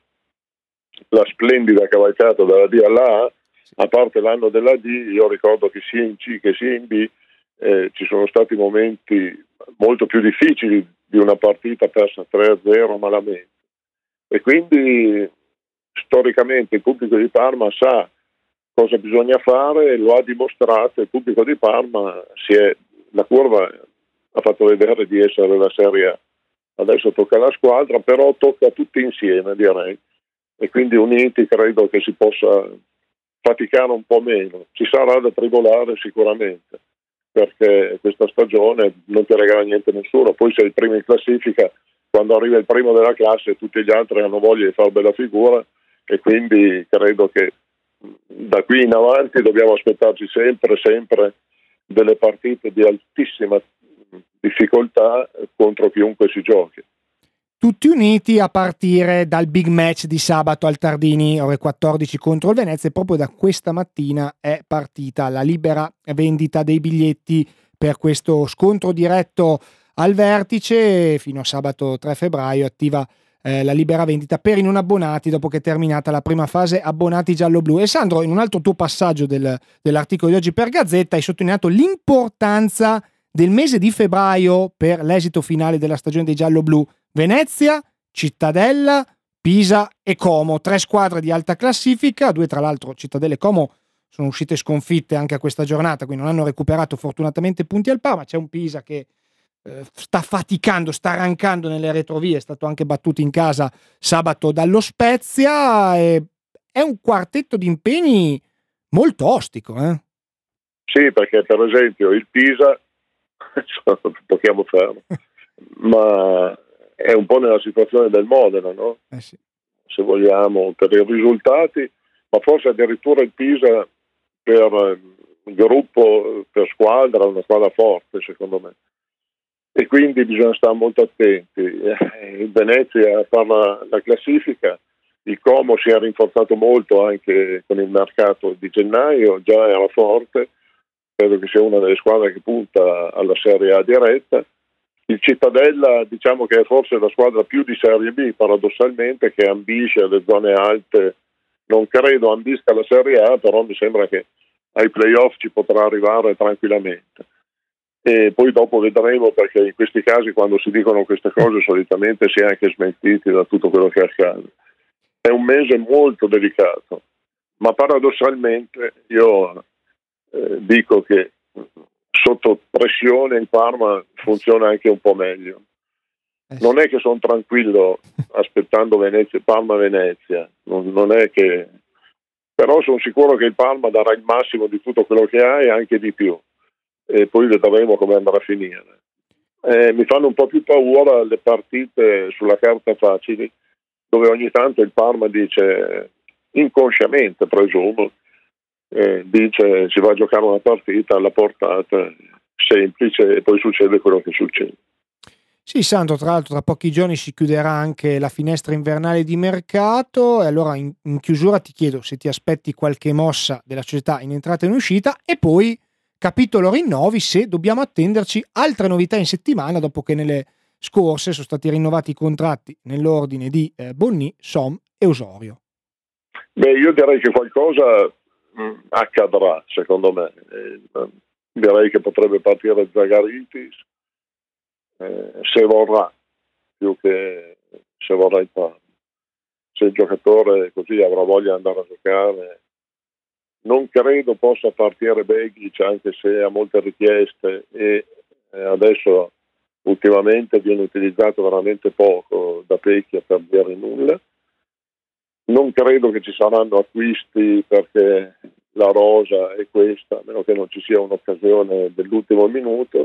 la splendida cavalcata dalla D alla A, a parte l'anno della D, io ricordo che sia in C che sia in B eh, ci sono stati momenti molto più difficili di una partita persa tre a zero malamente. E quindi storicamente il pubblico di Parma sa cosa bisogna fare, lo ha dimostrato. Il pubblico di Parma si è, la curva ha fatto vedere di essere la Serie A, adesso tocca alla squadra, però tocca a tutti insieme, direi, e quindi uniti credo che si possa faticare un po' meno. Ci sarà da tribolare sicuramente, perché questa stagione non ti regala niente nessuno, poi sei il primo in classifica, quando arriva il primo della classe tutti gli altri hanno voglia di fare bella figura, e quindi credo che da qui in avanti dobbiamo aspettarci sempre, sempre delle partite di altissima difficoltà contro chiunque si giochi. Tutti uniti a partire dal big match di sabato al Tardini, ore quattordici contro il Venezia, e proprio da questa mattina è partita la libera vendita dei biglietti per questo scontro diretto al Vertice. Fino a sabato tre febbraio attiva Eh, la libera vendita per i non abbonati dopo che è terminata la prima fase abbonati giallo-blu. E Sandro, in un altro tuo passaggio del, dell'articolo di oggi per Gazzetta hai sottolineato l'importanza del mese di febbraio per l'esito finale della stagione dei giallo-blu. Venezia, Cittadella, Pisa e Como, tre squadre di alta classifica, due tra l'altro, Cittadella e Como, sono uscite sconfitte anche a questa giornata, quindi non hanno recuperato fortunatamente punti al Parma. C'è un Pisa che eh, sta faticando, sta arrancando nelle retrovie, è stato anche battuto in casa sabato dallo Spezia, e è un quartetto di impegni molto ostico, eh? Sì, perché per esempio il Pisa tocchiamo fermo, ma è un po' nella situazione del Modena, no? Eh sì. Se vogliamo, per i risultati, ma forse addirittura il Pisa per gruppo, per squadra, una squadra forte secondo me, e quindi bisogna stare molto attenti. Il Venezia parla la classifica, il Como si è rinforzato molto anche con il mercato di gennaio, già era forte, credo che sia una delle squadre che punta alla Serie A diretta. Il Cittadella, diciamo che è forse la squadra più di Serie B, paradossalmente, che ambisce alle zone alte. Non credo ambisca alla Serie A, però mi sembra che ai playoff ci potrà arrivare tranquillamente. E poi dopo vedremo, perché in questi casi quando si dicono queste cose solitamente si è anche smentiti da tutto quello che accade. È un mese molto delicato, ma paradossalmente io eh, dico che sotto pressione il Parma funziona anche un po' meglio. Non è che sono tranquillo aspettando Venezia, Parma-Venezia, non, non è che, però sono sicuro che il Parma darà il massimo di tutto quello che ha e anche di più, e poi vedremo come andrà a finire. Eh, mi fanno un po' più paura le partite sulla carta facili, dove ogni tanto il Parma dice inconsciamente presumo, eh, dice si va a giocare una partita alla portata semplice e poi succede quello che succede. Sì, Sandro, tra l'altro tra pochi giorni si chiuderà anche la finestra invernale di mercato e allora in, in chiusura ti chiedo se ti aspetti qualche mossa della società in entrata e in uscita e poi capitolo rinnovi, se dobbiamo attenderci altre novità in settimana dopo che nelle scorse sono stati rinnovati i contratti nell'ordine di eh, Bonni, Som e Osorio. Beh, io direi che qualcosa mh, accadrà, secondo me. Eh, direi che potrebbe partire Zagaritis, eh, se vorrà, più che se vorrà il Parma. Se il giocatore così avrà voglia di andare a giocare, non credo possa partire Begic, anche se ha molte richieste e eh, adesso ultimamente viene utilizzato veramente poco da Pecchia, per dire nulla. Non credo che ci saranno acquisti perché la rosa è questa, a meno che non ci sia un'occasione dell'ultimo minuto.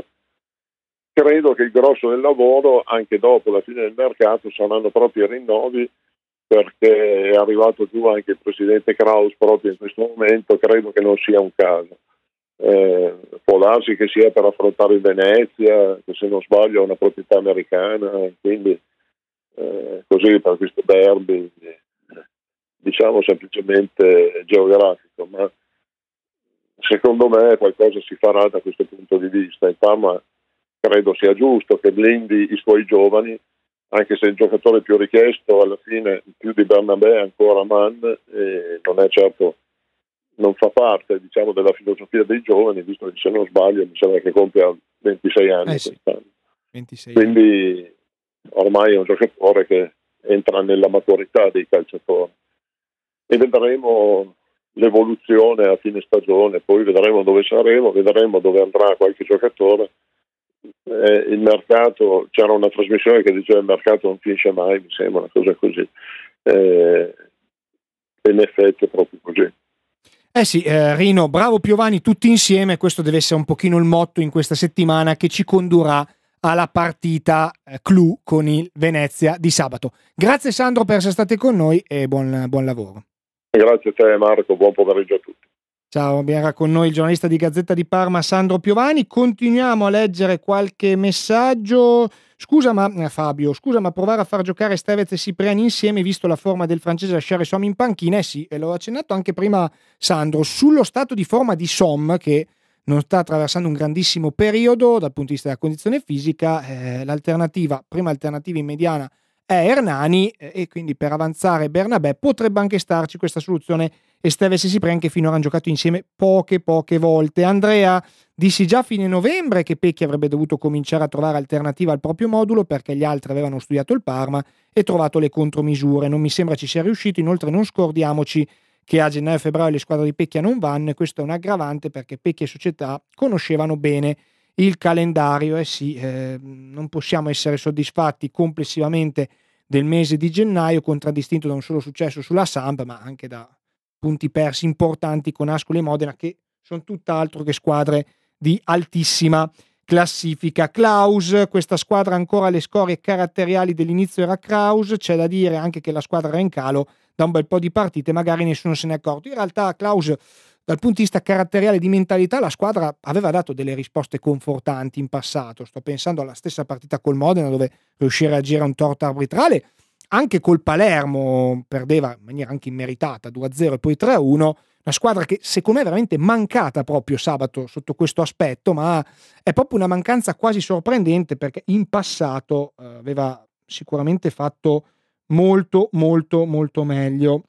Credo che il grosso del lavoro, anche dopo la fine del mercato, saranno proprio i rinnovi, perché è arrivato giù anche il presidente Kraus proprio in questo momento. Credo che non sia un caso. Eh, può darsi che sia per affrontare il Venezia, che se non sbaglio è una proprietà americana, quindi eh, così per questo derby, diciamo semplicemente geografico, ma secondo me qualcosa si farà da questo punto di vista. Il Parma credo sia giusto che blindi i suoi giovani, anche se il giocatore più richiesto alla fine più di Bernabé è ancora Mann, e non è certo, non fa parte diciamo della filosofia dei giovani, visto che se non sbaglio mi sembra che compia ventisei anni eh sì. quest'anno. ventisei Quindi anni. Ormai è un giocatore che entra nella maturità dei calciatori e vedremo l'evoluzione a fine stagione, poi vedremo dove saremo, vedremo dove andrà qualche giocatore. Eh, il mercato, c'era una trasmissione che diceva il mercato non finisce mai, mi sembra una cosa così, eh, e in effetti è proprio così. Eh sì, eh, Rino, bravo Piovani, tutti insieme, questo deve essere un pochino il motto in questa settimana che ci condurrà alla partita eh, clou con il Venezia di sabato. Grazie Sandro per essere stati con noi e buon, buon lavoro. Grazie a te Marco, buon pomeriggio a tutti. Ciao, abbiamo con noi il giornalista di Gazzetta di Parma Sandro Piovani. Continuiamo a leggere qualche messaggio. Scusa ma eh, Fabio, scusa ma provare a far giocare Stevez e Cipriani insieme, visto la forma del francese, lasciare Som in panchina? Eh sì, e l'ho accennato anche prima Sandro, sullo stato di forma di Som, che non sta attraversando un grandissimo periodo dal punto di vista della condizione fisica. Eh, l'alternativa, prima alternativa in mediana è Hernani, eh, e quindi per avanzare Bernabé potrebbe anche starci questa soluzione Esteves e Cipriani, che finora hanno giocato insieme poche poche volte. Andrea, dissi già a fine novembre che Pecchi avrebbe dovuto cominciare a trovare alternativa al proprio modulo perché gli altri avevano studiato il Parma e trovato le contromisure. Non mi sembra ci sia riuscito. Inoltre non scordiamoci che a gennaio e febbraio le squadre di Pecchia non vanno, e questo è un aggravante perché Pecchia e società conoscevano bene il calendario. Eh sì, eh, non possiamo essere soddisfatti complessivamente del mese di gennaio, contraddistinto da un solo successo sulla Samp, ma anche da punti persi importanti con Ascoli e Modena, che sono tutt'altro che squadre di altissima classifica. Klaus, questa squadra ancora le scorie caratteriali dell'inizio era Kraus, c'è da dire anche che la squadra era in calo da un bel po' di partite, magari nessuno se ne è accorto. In realtà Klaus, dal punto di vista caratteriale di mentalità, la squadra aveva dato delle risposte confortanti in passato. Sto pensando alla stessa partita col Modena, dove riuscì a reagire a un torto arbitrale. Anche col Palermo perdeva in maniera anche immeritata due a zero e poi tre a uno, una squadra che secondo me è veramente mancata proprio sabato sotto questo aspetto, ma è proprio una mancanza quasi sorprendente perché in passato eh, aveva sicuramente fatto molto molto molto meglio.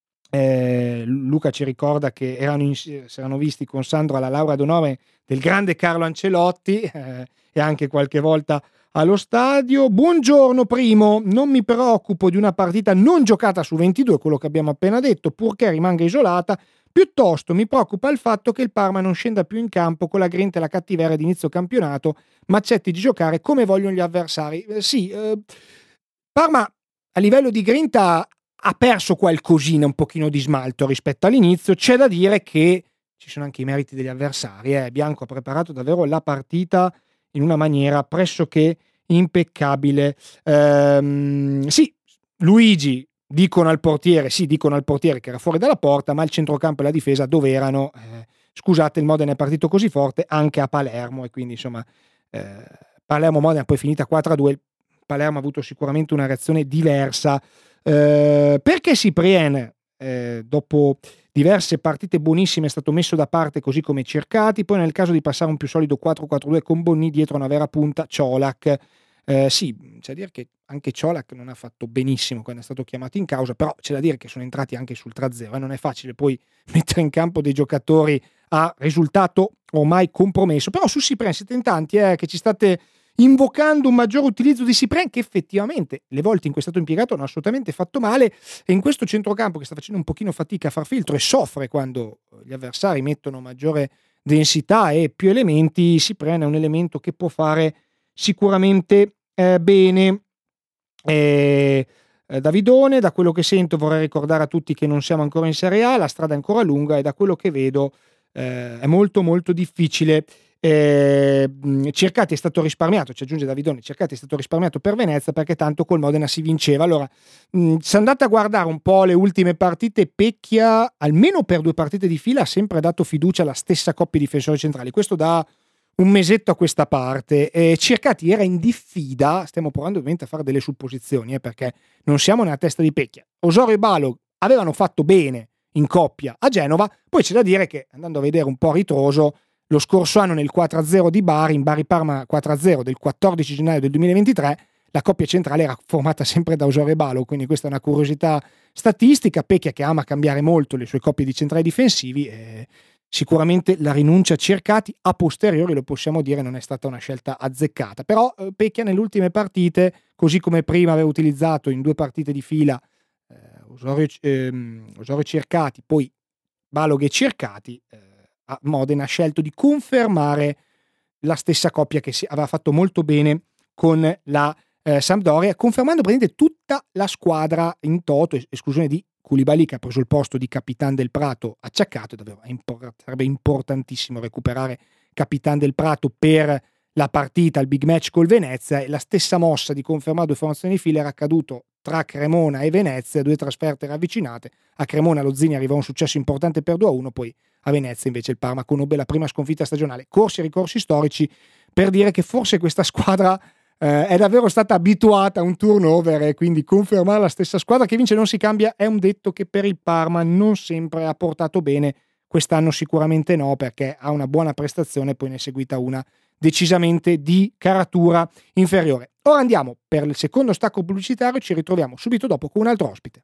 Eh, Luca ci ricorda che erano in, si erano visti con Sandro alla laurea d'onore del grande Carlo Ancelotti, eh, e anche qualche volta allo stadio. Buongiorno Primo, non mi preoccupo di una partita non giocata su ventidue, quello che abbiamo appena detto, purché rimanga isolata. Piuttosto mi preoccupa il fatto che il Parma non scenda più in campo con la grinta e la cattiveria di inizio campionato, ma accetti di giocare come vogliono gli avversari. Eh, sì, eh, Parma a livello di grinta ha perso qualcosina, un pochino di smalto rispetto all'inizio. C'è da dire che ci sono anche i meriti degli avversari. Eh. Bianco ha preparato davvero la partita in una maniera pressoché impeccabile. Ehm, sì, Luigi dicono al portiere, sì, dicono al portiere che era fuori dalla porta, ma il centrocampo e la difesa dove erano? Eh, scusate, il Modena è partito così forte anche a Palermo, e quindi insomma eh, Palermo-Modena poi è finita quattro a due, Palermo ha avuto sicuramente una reazione diversa, eh, perché Cyprien eh, dopo diverse partite buonissime è stato messo da parte così come Cercati, poi nel caso di passare un più solido quattro quattro due con Bonni dietro una vera punta, Ciolac. Eh, sì, c'è da dire che anche Ciolac non ha fatto benissimo quando è stato chiamato in causa, però c'è da dire che sono entrati anche sul tre a zero e non è facile poi mettere in campo dei giocatori a risultato ormai compromesso. Però su Cyprien siete in tanti eh, che ci state invocando un maggior utilizzo di Cyprien, che effettivamente le volte in cui è stato impiegato non ha assolutamente fatto male, e in questo centrocampo che sta facendo un pochino fatica a far filtro e soffre quando gli avversari mettono maggiore densità e più elementi, Cyprien è un elemento che può fare sicuramente eh, bene. eh, eh, Davidone, da quello che sento vorrei ricordare a tutti che non siamo ancora in Serie A, la strada è ancora lunga e da quello che vedo eh, è molto molto difficile. Eh, Cercati è stato risparmiato, ci aggiunge Davidone, Cercati è stato risparmiato per Venezia perché tanto col Modena si vinceva. Allora mh, se andate a guardare un po' le ultime partite, Pecchia almeno per due partite di fila ha sempre dato fiducia alla stessa coppia di difensori centrali, questo da un mesetto a questa parte. eh, Cercati era in diffida, stiamo provando ovviamente a fare delle supposizioni eh, perché non siamo nella testa di Pecchia. Osorio e Balog avevano fatto bene in coppia a Genova, poi c'è da dire che andando a vedere un po' a ritroso, lo scorso anno nel quattro a zero di Bari, in Bari-Parma quattro a zero del quattordici gennaio del duemilaventitré, la coppia centrale era formata sempre da Osorio e Balog, quindi questa è una curiosità statistica. Pecchia che ama cambiare molto le sue coppie di centrali difensivi, eh, sicuramente la rinuncia a Cercati a posteriori, lo possiamo dire, non è stata una scelta azzeccata, però eh, Pecchia nelle ultime partite, così come prima aveva utilizzato in due partite di fila eh, Osorio, ehm, Osorio Cercati, poi Balog e Cercati, eh, a Modena ha scelto di confermare la stessa coppia che si aveva fatto molto bene con la eh, Sampdoria, confermando praticamente tutta la squadra in toto, esclusione di Koulibaly che ha preso il posto di Capitan del Prato acciaccato. Davvero import- sarebbe importantissimo recuperare Capitan del Prato per la partita, il big match col Venezia, e la stessa mossa di confermare due formazioni di fila era accaduto tra Cremona e Venezia, due trasferte ravvicinate. A Cremona lo Zini arrivò un successo importante per due a uno, poi a Venezia invece il Parma conobbe la prima sconfitta stagionale. Corsi e ricorsi storici per dire che forse questa squadra eh, è davvero stata abituata a un turnover, e quindi confermare la stessa squadra che vince non si cambia è un detto che per il Parma non sempre ha portato bene. Quest'anno sicuramente no, perché ha una buona prestazione, poi ne è seguita una decisamente di caratura inferiore. Ora andiamo per il secondo stacco pubblicitario, ci ritroviamo subito dopo con un altro ospite.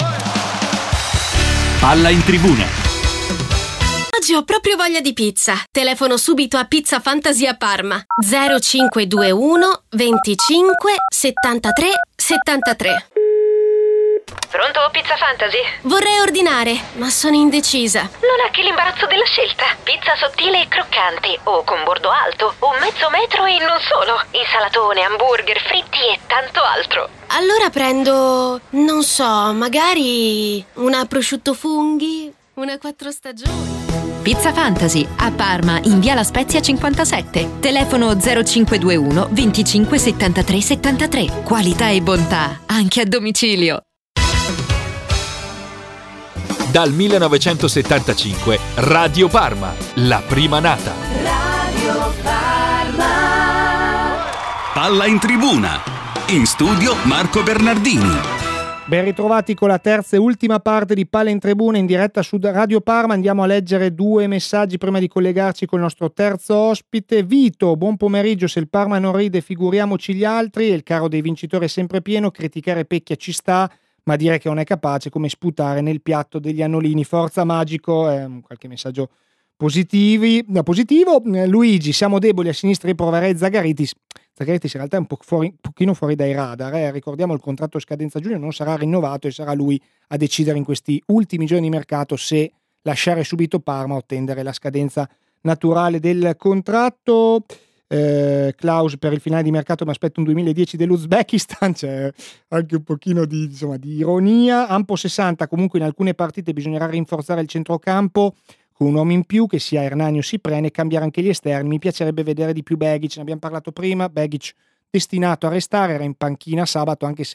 Palla in tribuna. Oggi ho proprio voglia di pizza. Telefono subito a Pizza Fantasy a Parma. zero cinque due uno venticinque settantatré settantatré. Pronto, Pizza Fantasy? Vorrei ordinare, ma sono indecisa. Non ha che l'imbarazzo della scelta. Pizza sottile e croccante, o con bordo alto, o mezzo metro e non solo. Insalatone, hamburger, fritti e tanto altro. Allora prendo, non so, magari una prosciutto funghi, una quattro stagioni. Pizza Fantasy a Parma in via La Spezia cinquantasette. Telefono zero cinque due uno venticinque settantatré settantatré. Qualità e bontà anche a domicilio. Dal millenovecentosettantacinque Radio Parma, la prima nata. Radio Parma. Palla in tribuna. In studio Marco Bernardini. Ben ritrovati con la terza e ultima parte di Palla in Tribuna in diretta su Radio Parma. Andiamo a leggere due messaggi prima di collegarci con il nostro terzo ospite. Vito, buon pomeriggio. Se il Parma non ride figuriamoci gli altri, e il carro dei vincitori è sempre pieno. Criticare Pecchia ci sta, ma dire che non è capace come sputare nel piatto degli annolini. Forza Magico, eh, qualche messaggio positivi, no, positivo. Eh, Luigi, siamo deboli a sinistra, riproverei Zagaritis. Zagaritis in realtà è un, po fuori, un pochino fuori dai radar, eh. Ricordiamo il contratto a scadenza giugno non sarà rinnovato e sarà lui a decidere in questi ultimi giorni di mercato se lasciare subito Parma o attendere la scadenza naturale del contratto. Eh, Klaus, per il finale di mercato mi aspetto un duemiladieci dell'Uzbekistan, c'è anche un pochino di, insomma, di ironia. Ampo sessanta, comunque in alcune partite bisognerà rinforzare il centrocampo con un uomo in più, che sia Hernani o Cyprien, e cambiare anche gli esterni. Mi piacerebbe vedere di più Begic, ne abbiamo parlato prima. Begic destinato a restare, era in panchina sabato, anche se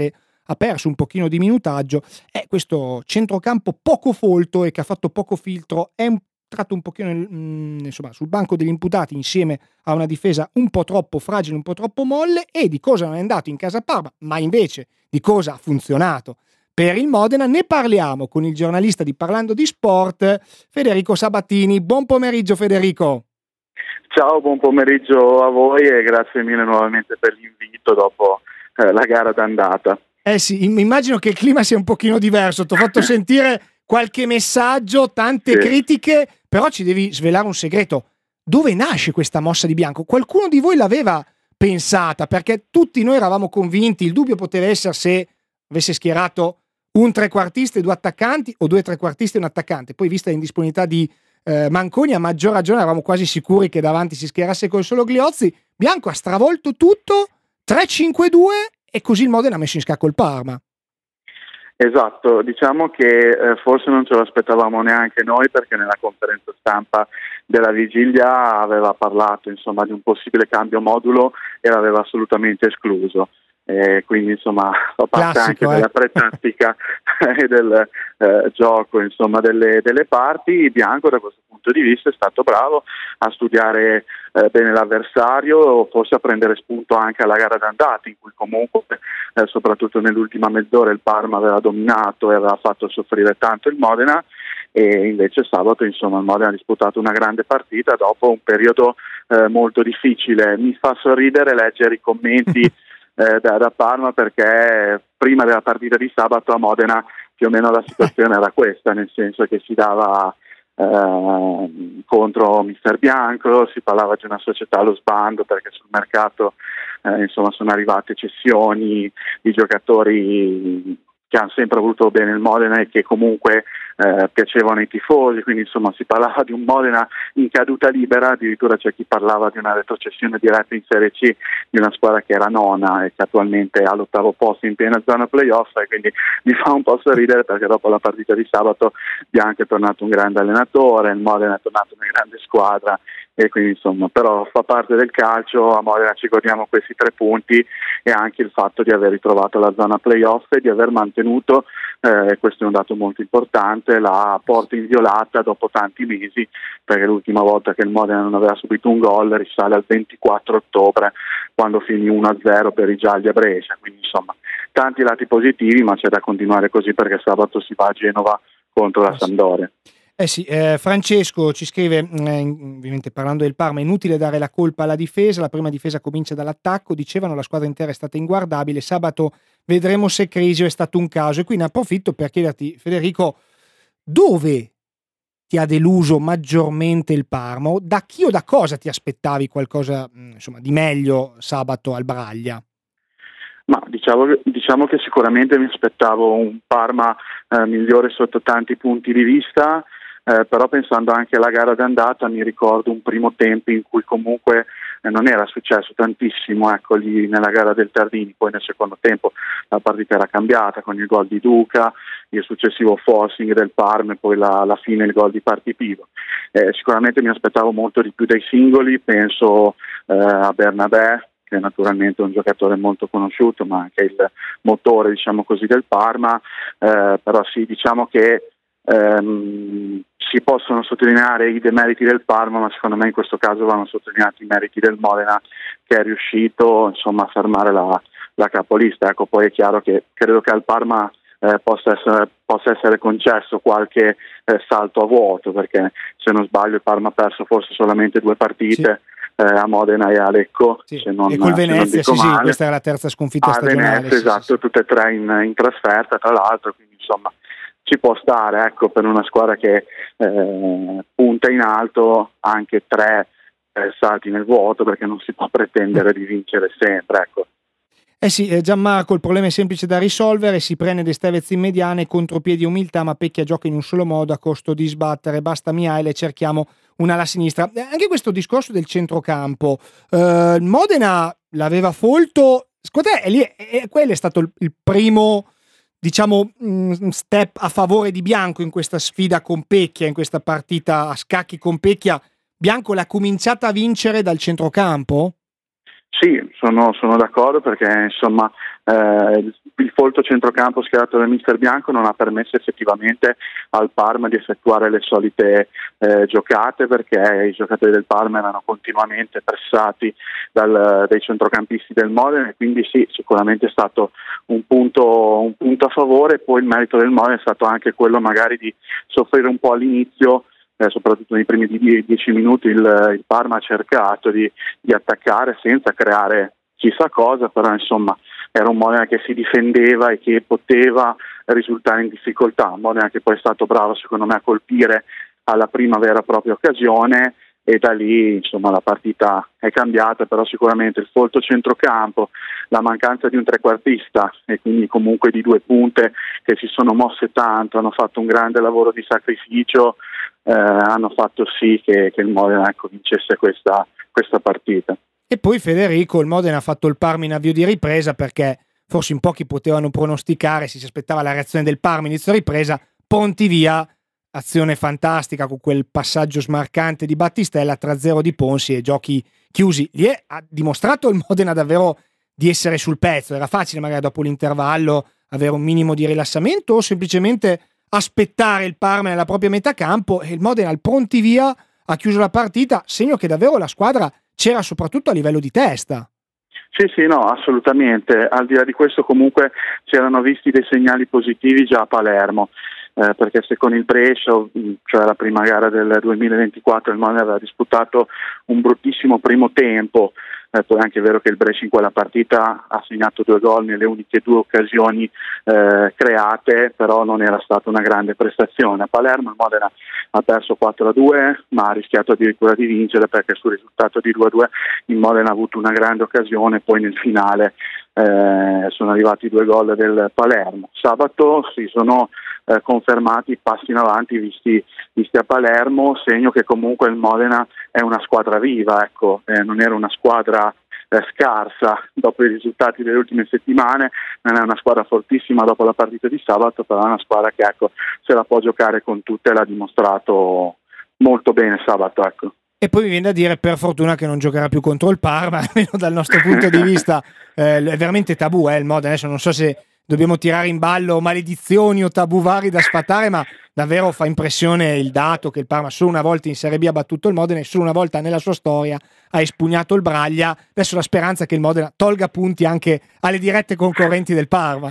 ha perso un pochino di minutaggio, è questo centrocampo poco folto e che ha fatto poco filtro, è un tratto un pochino mh, insomma sul banco degli imputati insieme a una difesa un po' troppo fragile, un po' troppo molle, e di cosa non è andato in casa Parma, ma invece di cosa ha funzionato per il Modena ne parliamo con il giornalista di Parlando di Sport, Federico Sabatini. Buon pomeriggio Federico. Ciao, buon pomeriggio a voi e grazie mille nuovamente per l'invito dopo eh, la gara d'andata. Eh sì, immagino che il clima sia un pochino diverso, ti ho fatto sentire qualche messaggio, tante sì. critiche, però ci devi svelare un segreto. Dove nasce questa mossa di Bianco? Qualcuno di voi l'aveva pensata? Perché tutti noi eravamo convinti, il dubbio poteva essere se avesse schierato un trequartista e due attaccanti o due trequartisti e un attaccante. Poi, vista l'indisponibilità di eh, Manconi, a maggior ragione eravamo quasi sicuri che davanti si schierasse col solo Gliozzi. Bianco ha stravolto tutto, tre cinque due, e così il Modena ha messo in scacco il Parma. Esatto, diciamo che eh, forse non ce lo aspettavamo neanche noi, perché nella conferenza stampa della vigilia aveva parlato insomma di un possibile cambio modulo e l'aveva assolutamente escluso. E quindi insomma fa parte Classico, anche eh. della pretattica e del eh, gioco insomma delle, delle parti. Bianco da questo punto di vista è stato bravo a studiare eh, bene l'avversario, forse a prendere spunto anche alla gara d'andata, in cui comunque eh, soprattutto nell'ultima mezz'ora il Parma aveva dominato e aveva fatto soffrire tanto il Modena, e invece sabato insomma il Modena ha disputato una grande partita dopo un periodo eh, molto difficile. Mi fa sorridere leggere i commenti Eh, da, da Parma, perché prima della partita di sabato a Modena più o meno la situazione era questa, nel senso che si dava eh, contro mister Bianco, si parlava di una società allo sbando perché sul mercato eh, insomma sono arrivate cessioni di giocatori che hanno sempre voluto bene il Modena e che comunque eh, piacevano ai tifosi, quindi insomma si parlava di un Modena in caduta libera, addirittura c'è chi parlava di una retrocessione diretta in Serie C di una squadra che era nona e che attualmente è all'ottavo posto in piena zona playoff, e quindi mi fa un po' sorridere perché dopo la partita di sabato Bianco è tornato un grande allenatore, il Modena è tornato una grande squadra, e quindi insomma però fa parte del calcio. A Modena ci godiamo questi tre punti e anche il fatto di aver ritrovato la zona playoff e di aver mantenuto, eh, questo è un dato molto importante, la porta inviolata dopo tanti mesi, perché l'ultima volta che il Modena non aveva subito un gol risale al ventiquattro ottobre, quando finì uno a zero per i gialli a Brescia. Quindi insomma tanti lati positivi, ma c'è da continuare così perché sabato si va a Genova contro la Sampdoria. Eh sì, eh, Francesco ci scrive, eh, ovviamente parlando del Parma, è inutile dare la colpa alla difesa, la prima difesa comincia dall'attacco, dicevano la squadra intera è stata inguardabile, sabato vedremo se Crisio è stato un caso. E qui ne approfitto per chiederti, Federico, dove ti ha deluso maggiormente il Parma? Da chi o da cosa ti aspettavi qualcosa insomma di meglio sabato al Braglia? Ma diciamo, diciamo che sicuramente mi aspettavo un Parma eh, migliore sotto tanti punti di vista, eh, però pensando anche alla gara d'andata mi ricordo un primo tempo in cui comunque eh, non era successo tantissimo, ecco, lì nella gara del Tardini. Poi nel secondo tempo la partita era cambiata con il gol di Duca, il successivo forcing del Parma e poi la, la fine il gol di Partipivo. Eh, sicuramente mi aspettavo molto di più dai singoli, penso eh, a Bernabé, che naturalmente è un giocatore molto conosciuto, ma anche il motore, diciamo così, del Parma, eh, però sì, diciamo che ehm, si possono sottolineare i demeriti del Parma, ma secondo me in questo caso vanno sottolineati i meriti del Modena, che è riuscito insomma a fermare la, la capolista. Ecco, poi è chiaro che credo che al Parma eh, possa essere, possa essere concesso qualche eh, salto a vuoto, perché se non sbaglio il Parma ha perso forse solamente due partite, sì. Eh, a Modena e a Lecco, sì. se non, e col Venezia, sì, sì, questa è la terza sconfitta a stagionale. Venezia, sì, esatto, sì, sì. Tutte e tre in, in trasferta tra l'altro, quindi insomma ci può stare, ecco, per una squadra che eh, punta in alto anche tre eh, salti nel vuoto, perché non si può pretendere di vincere sempre, ecco. Eh sì, Gianmarco, il problema è semplice da risolvere, si prende De Stevez in mediane, contropiedi e umiltà, ma Pecchia gioca in un solo modo a costo di sbattere, basta Mihail e cerchiamo una alla sinistra. Anche questo discorso del centrocampo, eh, Modena l'aveva folto, secondo te è lì, è, quello è stato il, il primo, diciamo, step a favore di Bianco in questa sfida con Pecchia, in questa partita a scacchi con Pecchia? Bianco l'ha cominciata a vincere dal centrocampo? Sì, sono, sono d'accordo perché insomma eh, il folto centrocampo schierato da mister Bianco non ha permesso effettivamente al Parma di effettuare le solite eh, giocate, perché i giocatori del Parma erano continuamente pressati dal, dai centrocampisti del Modena, e quindi sì, sicuramente è stato un punto, un punto a favore. Poi il merito del Modena è stato anche quello magari di soffrire un po' all'inizio. Eh, soprattutto nei primi dieci minuti il, il Parma ha cercato di, di attaccare senza creare chissà cosa, però insomma era un Modena che si difendeva e che poteva risultare in difficoltà, un Modena che poi è stato bravo secondo me a colpire alla prima vera e propria occasione, e da lì insomma la partita è cambiata. Però sicuramente il folto centrocampo, la mancanza di un trequartista e quindi comunque di due punte che si sono mosse tanto, hanno fatto un grande lavoro di sacrificio, eh, hanno fatto sì che, che il Modena ecco, vincesse questa, questa partita. E poi Federico, il Modena ha fatto il Parma in avvio di ripresa, perché forse in pochi potevano pronosticare, si aspettava la reazione del Parma inizio ripresa, pronti via, azione fantastica con quel passaggio smarcante di Battistella, tre a zero di Ponsi e giochi chiusi. Lì è, ha dimostrato il Modena davvero di essere sul pezzo. Era facile magari dopo l'intervallo avere un minimo di rilassamento o semplicemente aspettare il Parma nella propria metà campo, e il Modena al pronti via ha chiuso la partita, segno che davvero la squadra c'era soprattutto a livello di testa. Sì, sì, no, assolutamente. Al di là di questo comunque si erano visti dei segnali positivi già a Palermo. Eh, perché se con il Brescia, cioè la prima gara del duemilaventiquattro, il Modena aveva disputato un bruttissimo primo tempo, eh, poi è anche vero che il Brescia in quella partita ha segnato due gol nelle uniche due occasioni eh, create, però non era stata una grande prestazione. A Palermo il Modena ha perso quattro a due, ma ha rischiato addirittura di vincere, perché sul risultato di due a due il Modena ha avuto una grande occasione, poi nel finale eh, sono arrivati i due gol del Palermo. Sabato si sono Eh, confermati i passi in avanti visti, visti a Palermo, segno che comunque il Modena è una squadra viva, ecco, eh, non era una squadra eh, scarsa dopo i risultati delle ultime settimane, non è una squadra fortissima dopo la partita di sabato, però è una squadra che ecco, se la può giocare con tutte, l'ha dimostrato molto bene sabato, ecco. E poi mi viene da dire per fortuna che non giocherà più contro il Parma, almeno dal nostro punto di vista eh, è veramente tabù eh, il Modena. Adesso non so se dobbiamo tirare in ballo maledizioni o tabù vari da sfatare, ma davvero fa impressione il dato che il Parma solo una volta in Serie B ha battuto il Modena e solo una volta nella sua storia ha espugnato il Braglia. Adesso la speranza è che il Modena tolga punti anche alle dirette concorrenti del Parma.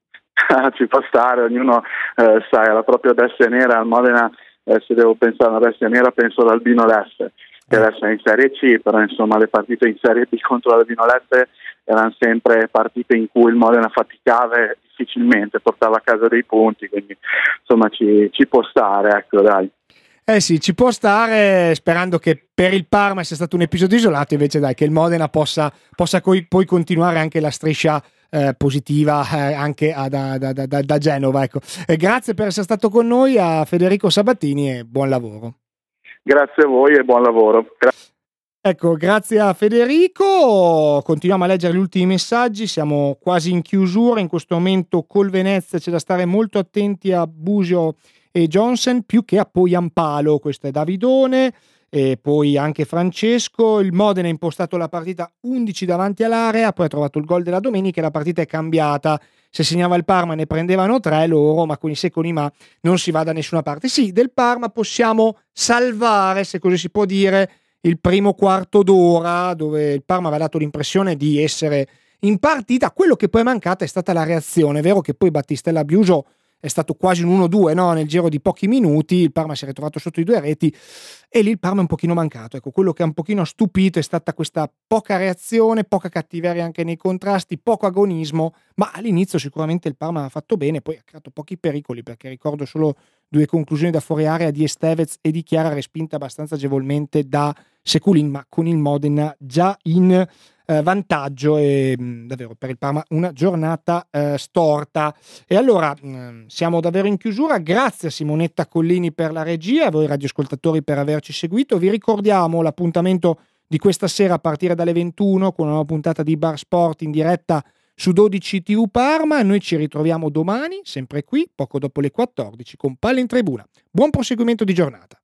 Ci può stare, ognuno eh, sai, alla propria bestia nera. Al Modena, eh, se devo pensare a una bestia nera, penso all'Albino Leffe, che adesso è in Serie C, però insomma le partite in Serie B contro l'Albino Leffe erano sempre partite in cui il Modena faticava e difficilmente portava a casa dei punti, quindi insomma ci, ci può stare, ecco dai. Eh sì, ci può stare, sperando che per il Parma sia stato un episodio isolato, invece dai, che il Modena possa, possa coi, poi continuare anche la striscia eh, positiva eh, anche a, da, da, da, da Genova, ecco. Eh, grazie per essere stato con noi, a Federico Sabatini, e buon lavoro. Grazie a voi e buon lavoro. Gra- Ecco, grazie a Federico. Continuiamo a leggere gli ultimi messaggi, siamo quasi in chiusura. In questo momento col Venezia c'è da stare molto attenti a Busio e Johnson più che a Poyampalo. Questo è Davidone, e poi anche Francesco. Il Modena ha impostato la partita undici davanti all'area, poi ha trovato il gol della domenica e la partita è cambiata. Se segnava il Parma ne prendevano tre loro, ma con i se con i ma non si va da nessuna parte. Sì, del Parma possiamo salvare, se così si può dire, il primo quarto d'ora, dove il Parma aveva dato l'impressione di essere in partita. Quello che poi è mancata è stata la reazione. È vero che poi Battistella Biuso è stato quasi un uno due, no? Nel giro di pochi minuti il Parma si è ritrovato sotto i due reti e lì il Parma è un pochino mancato. Ecco, quello che ha un pochino stupito è stata questa poca reazione, poca cattiveria anche nei contrasti, poco agonismo, ma all'inizio sicuramente il Parma ha fatto bene, poi ha creato pochi pericoli, perché ricordo solo due conclusioni da fuori area di Estevez e di Chiara, respinte abbastanza agevolmente da Seculin, ma con il Modena già in eh, vantaggio, e mh, davvero per il Parma una giornata eh, storta. E allora mh, siamo davvero in chiusura. Grazie a Simonetta Collini per la regia e a voi radioascoltatori per averci seguito. Vi ricordiamo l'appuntamento di questa sera a partire dalle ventuno con una nuova puntata di Bar Sport in diretta su dodici tivù Parma. Noi ci ritroviamo domani sempre qui poco dopo le quattordici con Palla in Tribuna. Buon proseguimento di giornata.